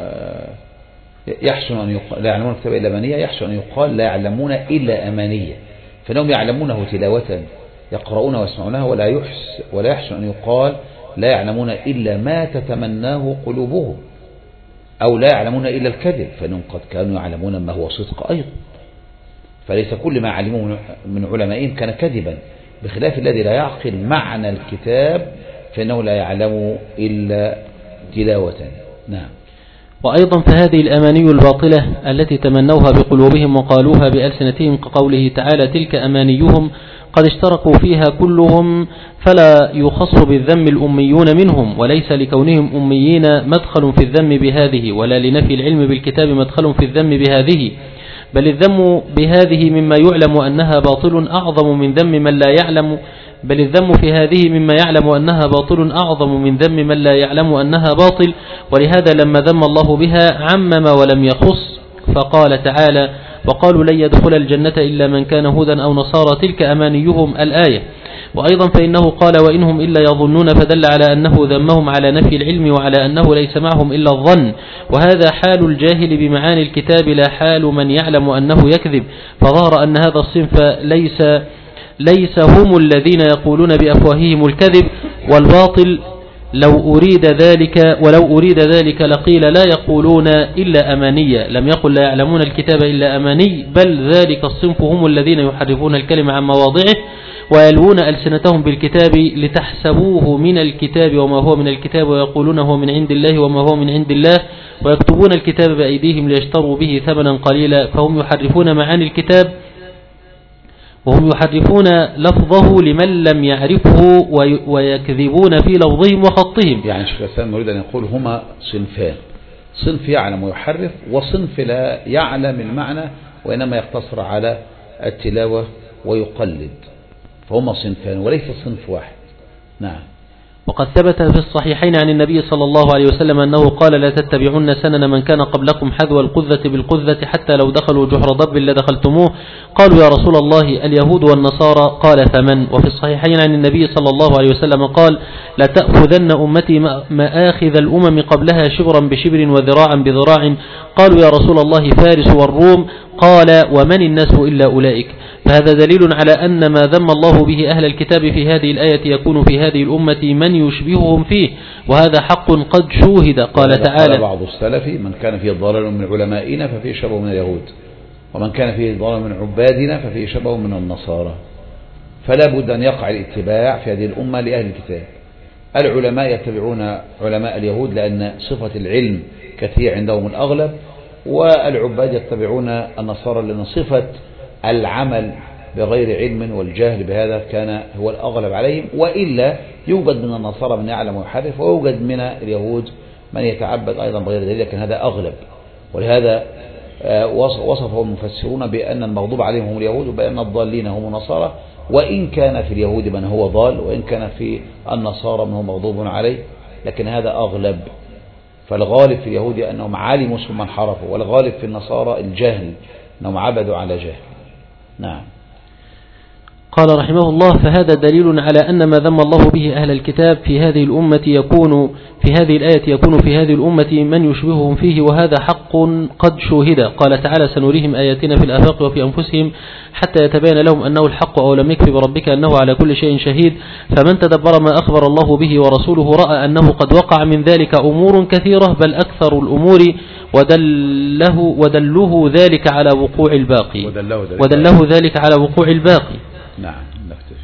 يحسن أن يقال لا يعلمون الكتاب إلا أمانية، يحسن أن يقال لا يعلمون إلا أمانية، فإنهم يعلمونه تلاوة يقرؤون ويسمعونها، ولا يحس ولا يحسن أن يقال لا يعلمون إلا ما تتمناه قلوبهم، أو لا يعلمون إلا الكذب، فإنهم قد كانوا يعلمون ما هو صدق أيضا. فليس كل ما علموه من علمائهم كان كذبا، بخلاف الذي لا يعقل معنى الكتاب فإنه لا يعلم إلا تلاوة. نعم. وأيضا فهذه الأماني الباطلة التي تمنوها بقلوبهم وقالوها بألسنتهم كقوله تعالى تلك أمانيهم قد اشتركوا فيها كلهم فلا يخص بالذم الأميون منهم، وليس لكونهم أميين مدخل في الذم بهذه، ولا لنفي العلم بالكتاب مدخل في الذم بهذه، بل الذم بهذه مما يعلم أنها باطل أعظم من ذم من لا يعلم بل الذم في هذه مما يعلم أنها باطل أعظم من ذم من لا يعلم أنها باطل. ولهذا لما ذم الله بها عمم ولم يخص، فقال تعالى وقالوا لن يدخل الجنة إلا من كان هودا أو نصارى تلك أمانيهم الآية. وأيضا فإنه قال وإنهم إلا يظنون، فدل على أنه ذمهم على نفي العلم وعلى أنه ليس معهم إلا الظن، وهذا حال الجاهل بمعاني الكتاب لا حال من يعلم أنه يكذب. فظهر أن هذا الصنف ليس ليس هم الذين يقولون بأفواههم الكذب والباطل، لو أريد ذلك ولو أريد ذلك لقيل لا يقولون إلا أمانية، لم يقل لا يعلمون الكتاب إلا أماني، بل ذلك الصنف هم الذين يحرفون الكلمة عن مواضعه ويلوون ألسنتهم بالكتاب لتحسبوه من الكتاب وما هو من الكتاب، ويقولون هو من عند الله وما هو من عند الله، ويكتبون الكتاب بأيديهم ليشتروا به ثمنا قليلا، فهم يحرفون معاني الكتاب وهم يحرفون لفظه لمن لم يعرفه ويكذبون في لفظهم وخطهم. يعني شيخ الإسلام يريد أن يقول هما صنفان، صنف يعلم ويحرف، وصنف لا يعلم المعنى وإنما يقتصر على التلاوة ويقلد، فهما صنفان وليس صنف واحد. نعم. وقد ثبت في الصحيحين عن النبي صلى الله عليه وسلم أنه قال لا تتبعون سنن من كان قبلكم حذو القذة بالقذة حتى لو دخلوا جحر ضب لدخلتموه. قالوا يا رسول الله اليهود والنصارى؟ قال فمن؟ وفي الصحيحين عن النبي صلى الله عليه وسلم قال لا تأخذن أمتي مآخذ الأمم قبلها شبرا بشبر وذراعا بذراع. قالوا يا رسول الله فارس والروم؟ قال ومن الناس إلا أولئك. فهذا دليل على أن ما ذم الله به أهل الكتاب في هذه الآية يكون في هذه الأمة من يشبههم فيه، وهذا حق قد شوهد. قال تعالى قال بعض السلف من كان فيه ضلال من علمائنا ففيه شبه من اليهود، ومن كان فيه ضلال من عبادنا ففيه شبه من النصارى. فلا بد أن يقع الاتباع في هذه الأمة لأهل الكتاب. العلماء يتبعون علماء اليهود لأن صفة العلم كثير عندهم الأغلب، والعباد يتبعون النصارى لأن صفة العمل بغير علم والجهل بهذا كان هو الأغلب عليهم. وإلا يوجد من النصارى من يعلم ويحرف، ويوجد من اليهود من يتعبد أيضا بغير دليل، لكن هذا أغلب. ولهذا وصفه المفسرون بأن المغضوب عليهم هم اليهود، وبأن الضالين هم النصارى، وإن كان في اليهود من هو ضال، وإن كان في النصارى من هو مغضوب عليه، لكن هذا أغلب. فالغالب في اليهود أنهم علموا ثم انحرفوا، والغالب في النصارى الجهل أنهم عبدوا على جهل. نعم. قال رحمه الله فهذا دليل على أن ما ذم الله به أهل الكتاب في هذه الأمة يكون في هذه الآية يكون في هذه الأمة من يشبههم فيه، وهذا حق قد شوهد. قال تعالى سنريهم آياتنا في الآفاق وفي أنفسهم حتى يتبين لهم أنه الحق أو لم يكفي بربك أنه على كل شيء شهيد. فمن تدبر ما أخبر الله به ورسوله رأى أنه قد وقع من ذلك أمور كثيرة، بل أكثر الأمور ودله, ودله ذلك على وقوع الباقي ودله ذلك على وقوع الباقي. نعم نكتفي.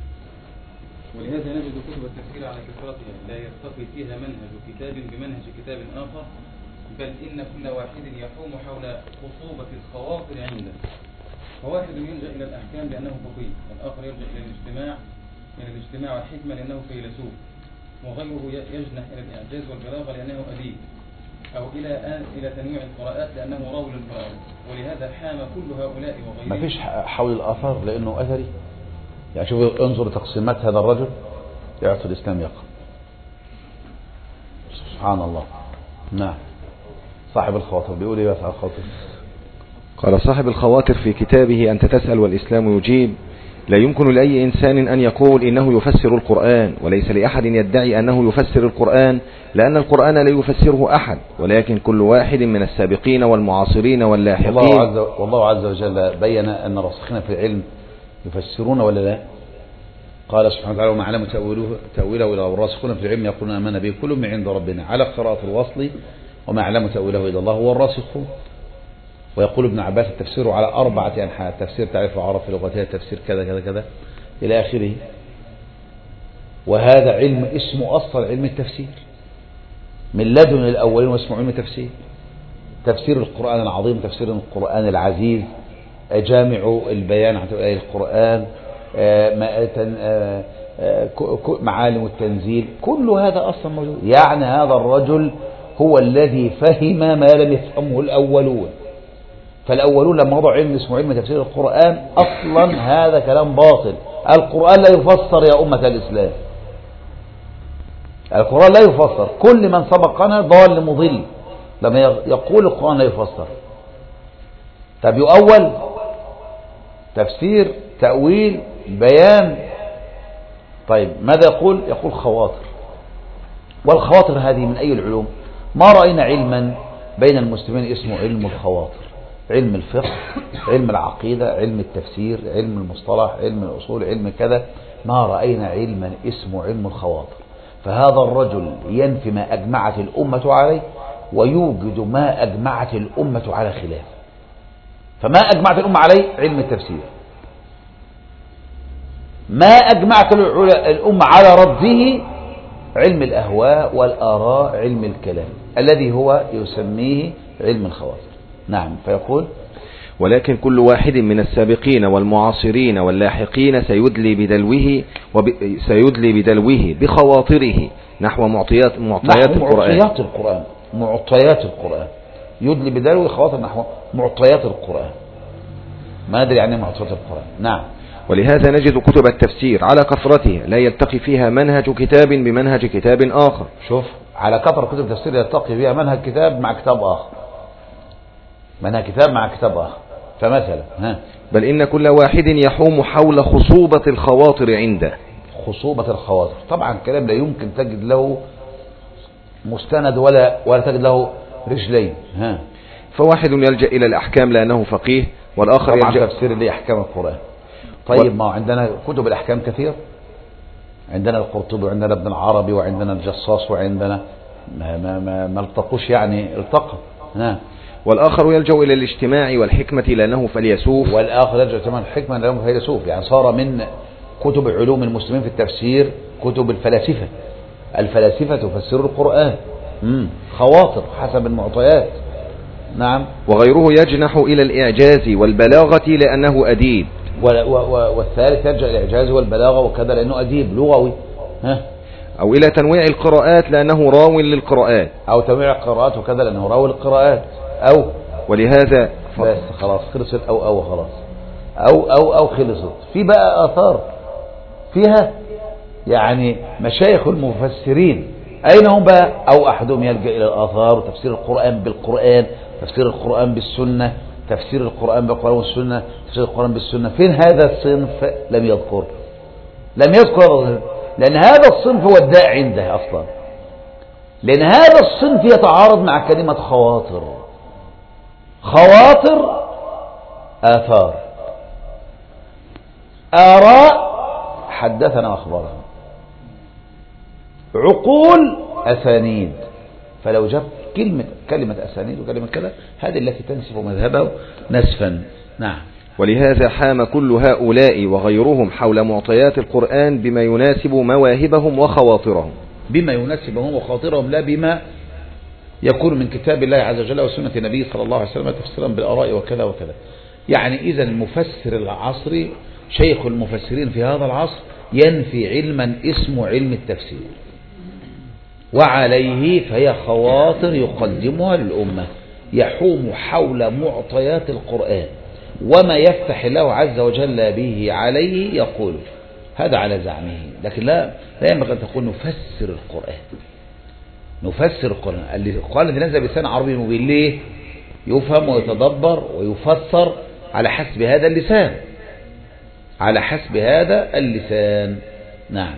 ولهذا نجد كتب التفسير على كثرتها لا يرتقي فيها منهج كتاب بمنهج كتاب آخر، بل إن كل واحد يحوم حول خصوبة الخواطر عنده، فواحد يلجأ إلى الأحكام لأنه فقيه، والآخر يلجأ إلى الاجتماع إلى الاجتماع والحكمة لأنه فيلسوف، وغيره يجنح إلى الإعجاز والبلاغة لأنه أديب، أو إلى إلى تنويع القراءات لأنه راوي القراءات. ولهذا حام كل هؤلاء وغيرهم. ما فيش حول الآثار لأنه أثري. يعني شوف انظر تقسيمات هذا الرجل يعطي الإسلام يقع. سبحان الله. نعم. صاحب الخواطر بيقول ايه بس على الخواطر؟ قال صاحب الخواطر في كتابه أنت تسأل والإسلام يجيب: لا يمكن لأي إنسان أن يقول إنه يفسر القرآن، وليس لأحد يدعي أنه يفسر القرآن، لأن القرآن لا يفسره أحد، ولكن كل واحد من السابقين والمعاصرين واللاحقين. والله عز, والله عز وجل بين أن الراسخين في العلم يفسرون ولا لا؟ قال سبحانه وتعالى وما علم تأويله إلا الراسخون في العلم يقولون آمنا به كل من عند ربنا، على قراءة الوصل وما علم تأويله إلا الله هو الراسخون. ويقول ابن عباس التفسير على أربعة أنحاء: تفسير تعريف العرب في لغتها، تفسير كذا كذا كذا إلى آخره. وهذا علم اسمه أصل علم التفسير، من لدن الأولين واسمه علم تفسير. تفسير القرآن العظيم، تفسير القرآن العزيز، جامع البيان عن القرآن، معالم التنزيل، كل هذا أصلا موجود. يعني هذا الرجل هو الذي فهم ما لم يفهمه الأولون. فالأولون لما وضعوا علم اسمه علم تفسير القرآن أصلا هذا كلام باطل. القرآن لا يفسر يا أمة الإسلام، القرآن لا يفسر. كل من سبقنا ضال مضل لما يقول القرآن لا يفسر. طب يؤول، تفسير، تأويل، بيان. طيب ماذا يقول؟ يقول خواطر. والخواطر هذه من أي العلوم؟ ما رأينا علما بين المسلمين اسمه علم الخواطر. علم الفقه، علم العقيدة، علم التفسير، علم المصطلح، علم الأصول، علم كذا، ما رأينا علما اسمه علم الخواطر. فهذا الرجل ينفي ما أجمعت الأمة عليه ويوجد ما أجمعت الأمة على خلاف. فما أجمعت الأمة عليه علم التفسير، ما أجمعت الأمة على رده علم الأهواء والآراء، علم الكلام الذي هو يسميه علم الخواطر. نعم. فيقول: ولكن كل واحد من السابقين والمعاصرين واللاحقين سيدلي بدلوه وب... سيدلي بدلوه بخواطره نحو معطيات معطيات القرآن. معطيات القرآن معطيات القرآن يدلي بدلوه خواطر نحو معطيات القرآن. ما أدري يعني معطيات القرآن. نعم. ولهذا نجد كتب التفسير على كثرتها لا يلتقي فيها منهج كتاب بمنهج كتاب آخر. شوف، على كثرة كتب التفسير يلتقي فيها منهج كتاب مع كتاب آخر، منهج كتاب مع كتاب آخر. فمثلا ها بل إن كل واحد يحوم حول خصوبة الخواطر عنده. خصوبة الخواطر، طبعا كلام لا يمكن تجد له مستند ولا ولا تجد له رجلين. ها فواحد يلجأ إلى الأحكام لأنه فقيه، والآخر طبعا يلجأ تفسير لأحكام القرآن. طيب ما عندنا كتب الأحكام كثير، عندنا القرطبي وعندنا ابن العربي وعندنا الجصاص وعندنا ما ما ما, ما التقوش يعني التقى. ها والآخر يلجأ إلى الاجتماع والحكمة لأنه فيلسوف، والآخر يلجأ إلى الحكمة لأنه فيلسوف. يعني صار من كتب علوم المسلمين في التفسير كتب الفلاسفة. الفلاسفة تفسر القرآن. مم. خواطر حسب المعطيات. نعم. وغيره يجنح إلى الإعجاز والبلاغة لأنه أديب، والثالث يرجع إلى الإعجاز والبلاغة وكذا لأنه أديب لغوي. ها أو إلى تنويع القراءات لأنه راو للقراءات، أو تنويع القراءات وكذا لأنه راوي للقراءات. أو ولهذا بس خلاص خلصت أو أو خلاص أو أو أو خلصت. في بقى آثار فيها يعني مشايخ المفسرين أين هم بقى؟ أو أحدهم يلجأ إلى الآثار وتفسير القرآن بالقرآن، تفسير القرآن بالسنة، تفسير القرآن بالقرآن والسنة، تفسير القرآن بالسنة. فين هذا الصنف؟ لم يذكر لم يذكر لأن هذا الصنف هو الداء عنده أصلا، لأن هذا الصنف يتعارض مع كلمة خواطر. خواطر آثار، آراء حدثنا وأخبرنا، عقول أسانيد. فلو جاب كلمة كلمة أسانيد وكلمة كذا هذه التي تنسف مذهبه نسفا. نعم. ولهذا حام كل هؤلاء وغيرهم حول معطيات القرآن بما يناسب مواهبهم وخواطرهم، بما يناسبهم وخواطرهم، لا بما يكون من كتاب الله عز وجل وسنة النبي صلى الله عليه وسلم تفسيرا بالآراء وكذا وكذا. يعني إذا المفسر العصري شيخ المفسرين في هذا العصر ينفي علما اسمه علم التفسير، وعليه فهي خواطر يقدمها للأمة يحوم حول معطيات القرآن وما يفتح الله عز وجل به عليه يقول هذا على زعمه. لكن لا لا ينبغي أن تقول نفسر القرآن. نفسر القرآن القرآن الذي نزل بلسان عربي مبين ليه؟ يفهم ويتدبر ويفسر على حسب هذا اللسان، على حسب هذا اللسان. نعم.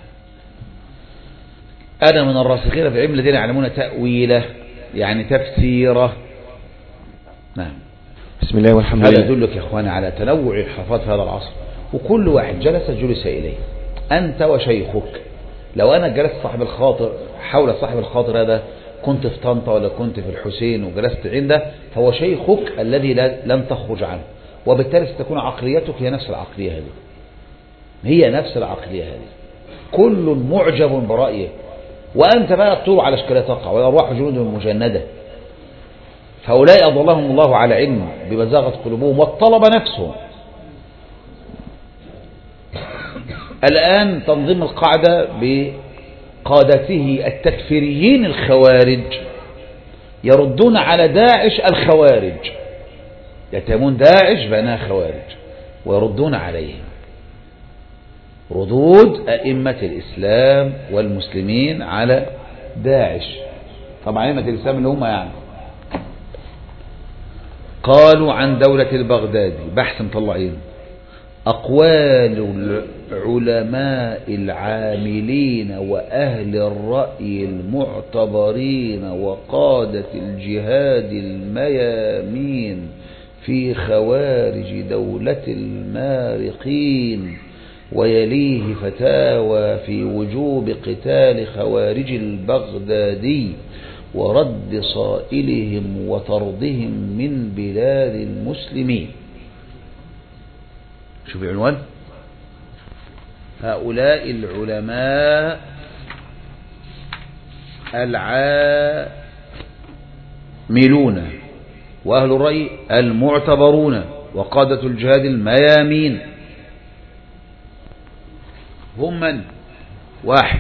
أنا من الراسخين في العلم الذين يعلمون تأويله يعني تفسيره. نعم. بسم الله والحمد لله. لله. هذا يدلك يا إخواني على تنوع الحفاظ في هذا العصر، وكل واحد جلس جلس إليه أنت وشيخك. لو أنا جلست صاحب الخاطر حول صاحب الخاطر هذا، كنت في طنطا ولا كنت في الحسين وجلست عنده، فهو شيخك الذي لن تخرج عنه، وبالتالي ستكون عقليتك هي نفس العقلية هذه، هي نفس العقلية هذه. كل معجب برأيه، وأنت بقى الطيور على اشكالها تقع والأرواح جنود مجندة. فهؤلاء أضلهم الله على علم بما زاغت قلوبهم والطلبة نفسهم. الآن تنظيم القاعدة بقادته التكفيريين الخوارج يردون على داعش الخوارج، يتهمون داعش بأنها خوارج ويردون عليهم ردود أئمة الإسلام والمسلمين على داعش. طبعا أئمة الإسلام اللي هم يعني قالوا عن دولة البغدادي بحث مطلعين أقوال العلماء العاملين وأهل الرأي المعتبرين وقادة الجهاد الميامين في خوارج دولة المارقين، ويليه فتاوى في وجوب قتال خوارج البغدادي ورد صائلهم وطردهم من بلاد المسلمين. شوف العنوان: هؤلاء العلماء العاملون وأهل الرأي المعتبرون وقادة الجهاد الميامين هم من؟ واحد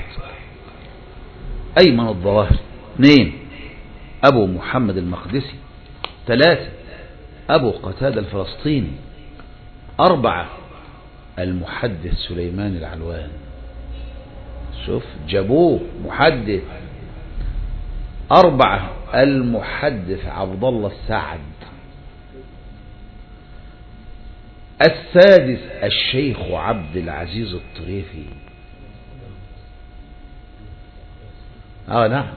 أيمن الظواهري، اثنين أبو محمد المقدسي، ثلاثة أبو قتادة الفلسطيني، أربعة المحدث سليمان العلوان. شوف جابوه محدث. أربعة المحدث عبد الله السعد. السادس الشيخ عبد العزيز الطريفي. آه نعم.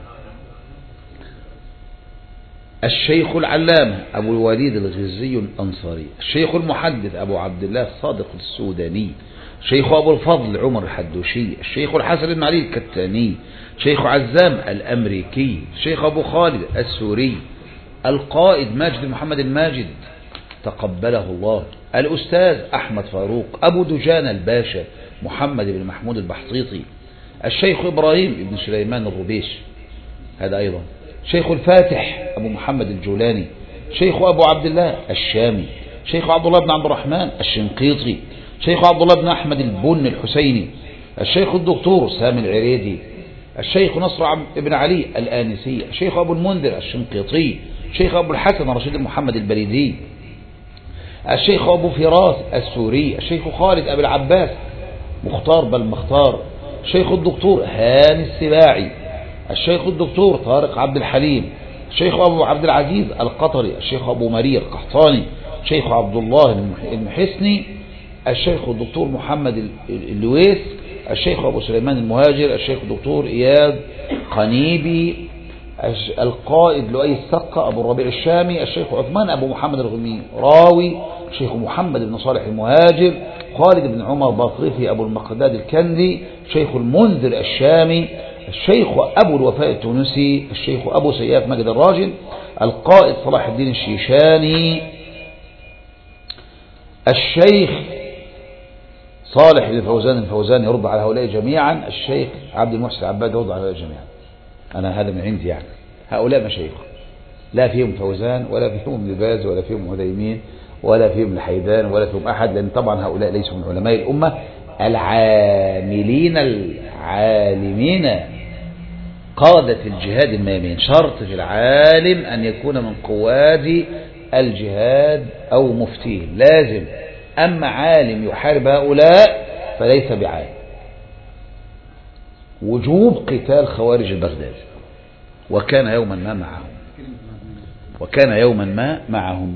الشيخ العلامة أبو الوليد الغزي الأنصاري. الشيخ المحدث أبو عبد الله الصادق السوداني. الشيخ أبو الفضل عمر الحدوشي. الشيخ الحسن بن علي الكتاني. الشيخ عزام الأمريكي. الشيخ أبو خالد السوري. القائد ماجد محمد الماجد تقبله الله. الأستاذ أحمد فاروق. أبو دجان الباشا محمد بن محمود البحطيطي. الشيخ إبراهيم بن سليمان الربيش هذا أيضا. شيخ الفاتح أبو محمد الجولاني. شيخ أبو عبد الله الشامي. شيخ عبد الله بن عبد الرحمن الشنقيطي. شيخ عبد الله بن أحمد البن الحسيني. الشيخ الدكتور سامي العريدي. الشيخ نصر بن علي الآنسي. الشيخ أبو المنذر الشنقيطي. الشيخ أبو الحسن رشيد محمد البريدي. الشيخ أبو فراس السوري. الشيخ خالد أبي العباس مختار بل مختار. الشيخ الدكتور هاني السباعي. الشيخ الدكتور طارق عبد الحليم. الشيخ أبو عبد العزيز القطري. الشيخ أبو مرير القحطاني. الشيخ عبد الله المحسني. الشيخ الدكتور محمد اللويس. الشيخ أبو سليمان المهاجر. الشيخ الدكتور إياد قنيبي. القائد لؤي السقة أبو الربيع الشامي. الشيخ عثمان أبو محمد الغمي راوي. الشيخ محمد بن صالح المهاجر. خالد بن عمر باطرفي أبو المقداد الكندي. الشيخ المنذر الشامي. الشيخ أبو الوفاء التونسي. الشيخ أبو سياف مجد الراجل. القائد صلاح الدين الشيشاني. الشيخ صالح الفوزان الفوزان يرد على هؤلاء جميعا. الشيخ عبد المحسن العباد يرد على هؤلاء جميعا. أنا هذا من عندي يعني. هؤلاء مشايخ لا فيهم فوزان ولا فيهم ابن باز ولا فيهم هديمين ولا فيهم الحيدان ولا فيهم أحد، لأن طبعا هؤلاء ليسوا من علماء الأمة العاملين العالمين قادة الجهاد الميامين. شرط في العالم أن يكون من قواد الجهاد أو مفتيه لازم. أما عالم يحارب هؤلاء فليس بعالم. وجوب قتال خوارج البغداد. وكان يوما ما معهم وكان يوما ما معهم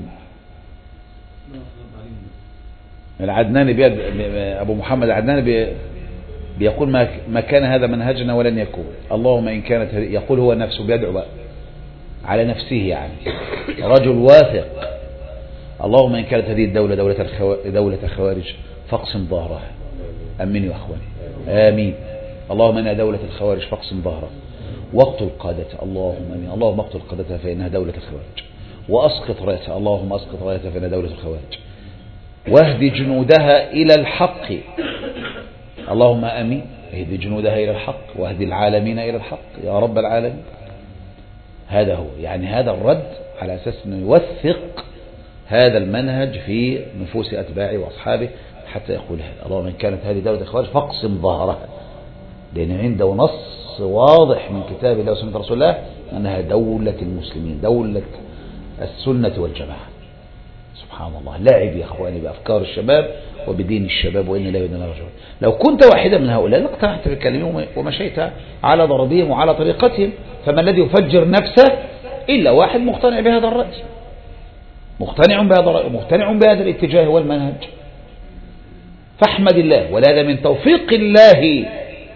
العدناني بيد أبو محمد العدناني بي بيقول ما ما كان هذا منهجنا ولن يكون. اللهم إن كانت يقول هو نفسه بيدعو بقى على نفسه يعني رجل واثق. اللهم إن كانت هذه الدولة دولة الخو... دولة الخوارج فاقسم ظهرها. أمين يا أخواني آمين. اللهم إنها دولة الخوارج فاقسم ظهرها واقتل قادتها. اللهم آمين. اللهم اقتل قادتها فإنها دولة الخوارج وأسقط رايتها. اللهم أسقط رايتها فإنها دولة الخوارج واهد جنودها إلى الحق. اللهم آمين. اهدي جنودها إلى الحق واهدي العالمين إلى الحق يا رب العالمين. هذا هو يعني هذا الرد على أساس أنه يوثق هذا المنهج في نفوس أتباعه وأصحابه حتى يقول هذا اللهم إن كانت هذه دولة الخوارج فاقسم ظهرها، لأن عنده نص واضح من كتاب الله وسنة رسول الله أنها دولة المسلمين، دولة السنة والجماعة. سبحان الله، لاعب يا أخواني بأفكار الشباب وبدين الشباب وإن لا يدين رجل. لو كنت واحدا من هؤلاء لاقتنعت بكلمهم ومشيت على ضربهم وعلى طريقتهم، فما الذي يفجر نفسه إلا واحد مقتنع بهذا الرأي، مقتنع بهذا مقتنع بهذا الاتجاه والمنهج. فاحمد الله، وهذا من توفيق الله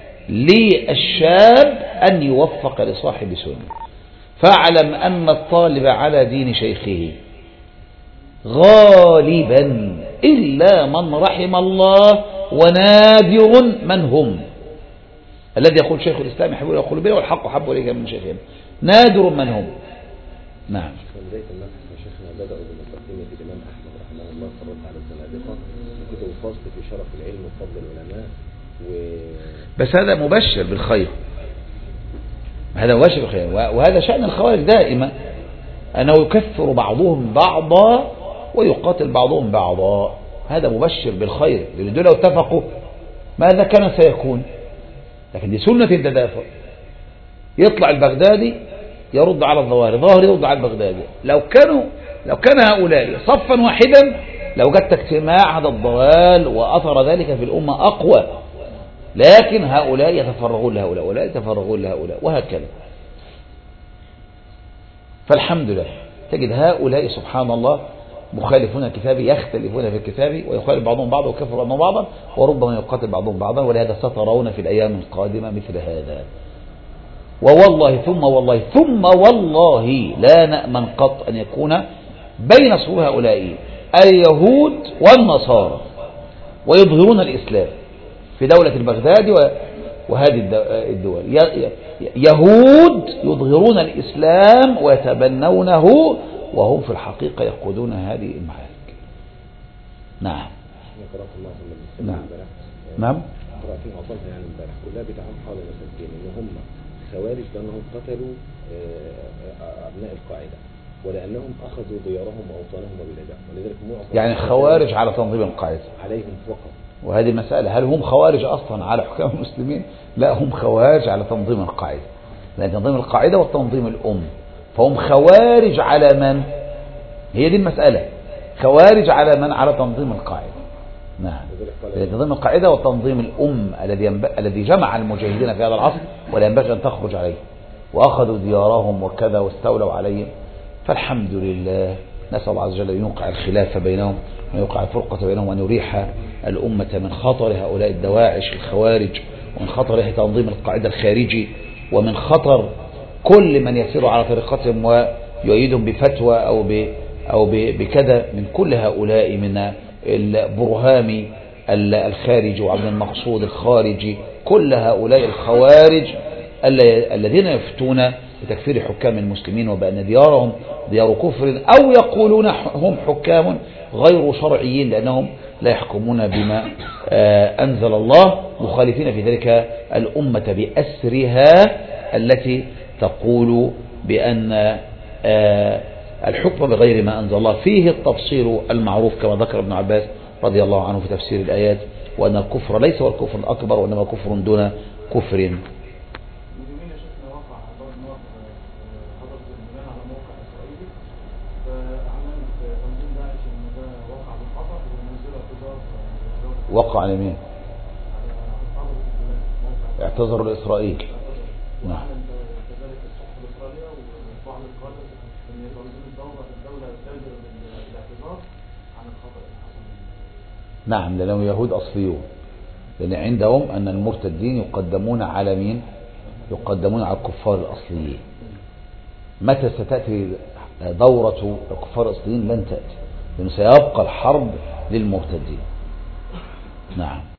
للشاب أن يوفق لصاحب سنة. فاعلم أن الطالب على دين شيخه غالبا إلا من رحم الله ونادر من هم. الذي يقول شيخ الإسلام يحب إلى قلوبنا والحق حب إليك من شيخهم، نادر من هم. نعم. بداية المبحث يا شيخنا بدأوا بمقدمة الإمام أحمد رحمه الله في الرد على الزنادقة وكتب فصل في شرف العلم وفضل العلماء و... بس هذا مبشر بالخير، هذا مبشر بالخير، وهذا شأن الخوارج دائما أنه يكفر بعضهم بعضا ويقاتل بعضهم بعضا. هذا مبشر بالخير، لأن دول لو اتفقوا ماذا كان سيكون؟ لكن دي سنة التدافع. يطلع البغدادي يرد على الظواهر، ظاهر يرد على البغدادي. لو كانوا لو كان هؤلاء صفا واحدا لوجدت اجتماع هذا الضلال وأثر ذلك في الأمة أقوى، لكن هؤلاء يتفرغون لهؤلاء ولا يتفرغون لهؤلاء وهكذا. فالحمد لله تجد هؤلاء سبحان الله مخالفون الكتاب يختلفون في الكتاب ويخالف بعضهم بعضا ويكفر بعضهم بعضا وربما يقاتل بعضهم بعضا، ولهذا سترون في الأيام القادمة مثل هذا. ووالله ثم والله ثم والله لا نأمن قط أن يكون بين صفوف هؤلاء اليهود والنصارى ويظهرون الإسلام في دولة البغداد وهذه الدول. يهود يظهرون الإسلام ويتبنونه وهم في الحقيقة يقودون هذه المعارك. نعم نعم نعم قرأتين أصلها يعني امبارح كلها بتعام حول مسألتين، إن هم خوارج لأنهم قتلوا أبناء القاعدة ولأنهم أخذوا ديارهم وأوطانهم وبلادهم، ولذلك معظم يعني خوارج على تنظيم القاعدة عليهم فقط. وهذه المسألة هل هم خوارج أصلا على حكام المسلمين؟ لا، هم خوارج على تنظيم القاعدة، لأن تنظيم القاعدة والتنظيم الأم، فهم خوارج على من؟ هي دي المسألة، خوارج على من؟ على تنظيم القاعدة. نعم، تنظيم القاعدة والتنظيم الأم الذي الذي جمع المجاهدين في هذا العصر ولا ينبغي أن تخرج عليه، وأخذوا ديارهم وكذا واستولوا عليهم. فالحمد لله، نسأل الله عز وجل أن يوقع الخلاف بينهم ويوقع الفرقة بينهم وأن يريح الأمة من خطر هؤلاء الدواعش الخوارج، ومن خطر تنظيم القاعدة الخارجي، ومن خطر كل من يسير على طريقتهم ويؤيدهم بفتوى أو ب أو بكذا من كل هؤلاء، من البرهامي الخارجي وعبد المقصود الخارجي، كل هؤلاء الخوارج الذين يفتون بتكفير حكام المسلمين وبأن ديارهم ديار كفر، أو يقولون هم حكام غير شرعيين لأنهم لا يحكمون بما أنزل الله، مخالفين في ذلك الأمة بأسرها التي تقول بأن الحكم بغير ما أنزل الله فيه التفصيل المعروف كما ذكر ابن عباس رضي الله عنه في تفسير الآيات، وأن الكفر ليس هو الكفر الأكبر وإنما كفر دون كفر. وقع على مين؟ اعتذروا لإسرائيل. نعم. نعم، لأنهم يهود أصليون، لأن عندهم أن المرتدين يقدمون على مين؟ يقدمون على الكفار الأصليين. متى ستأتي دورة الكفار الأصليين؟ لن تأتي، لأنه سيبقى الحرب للمرتدين. نعم.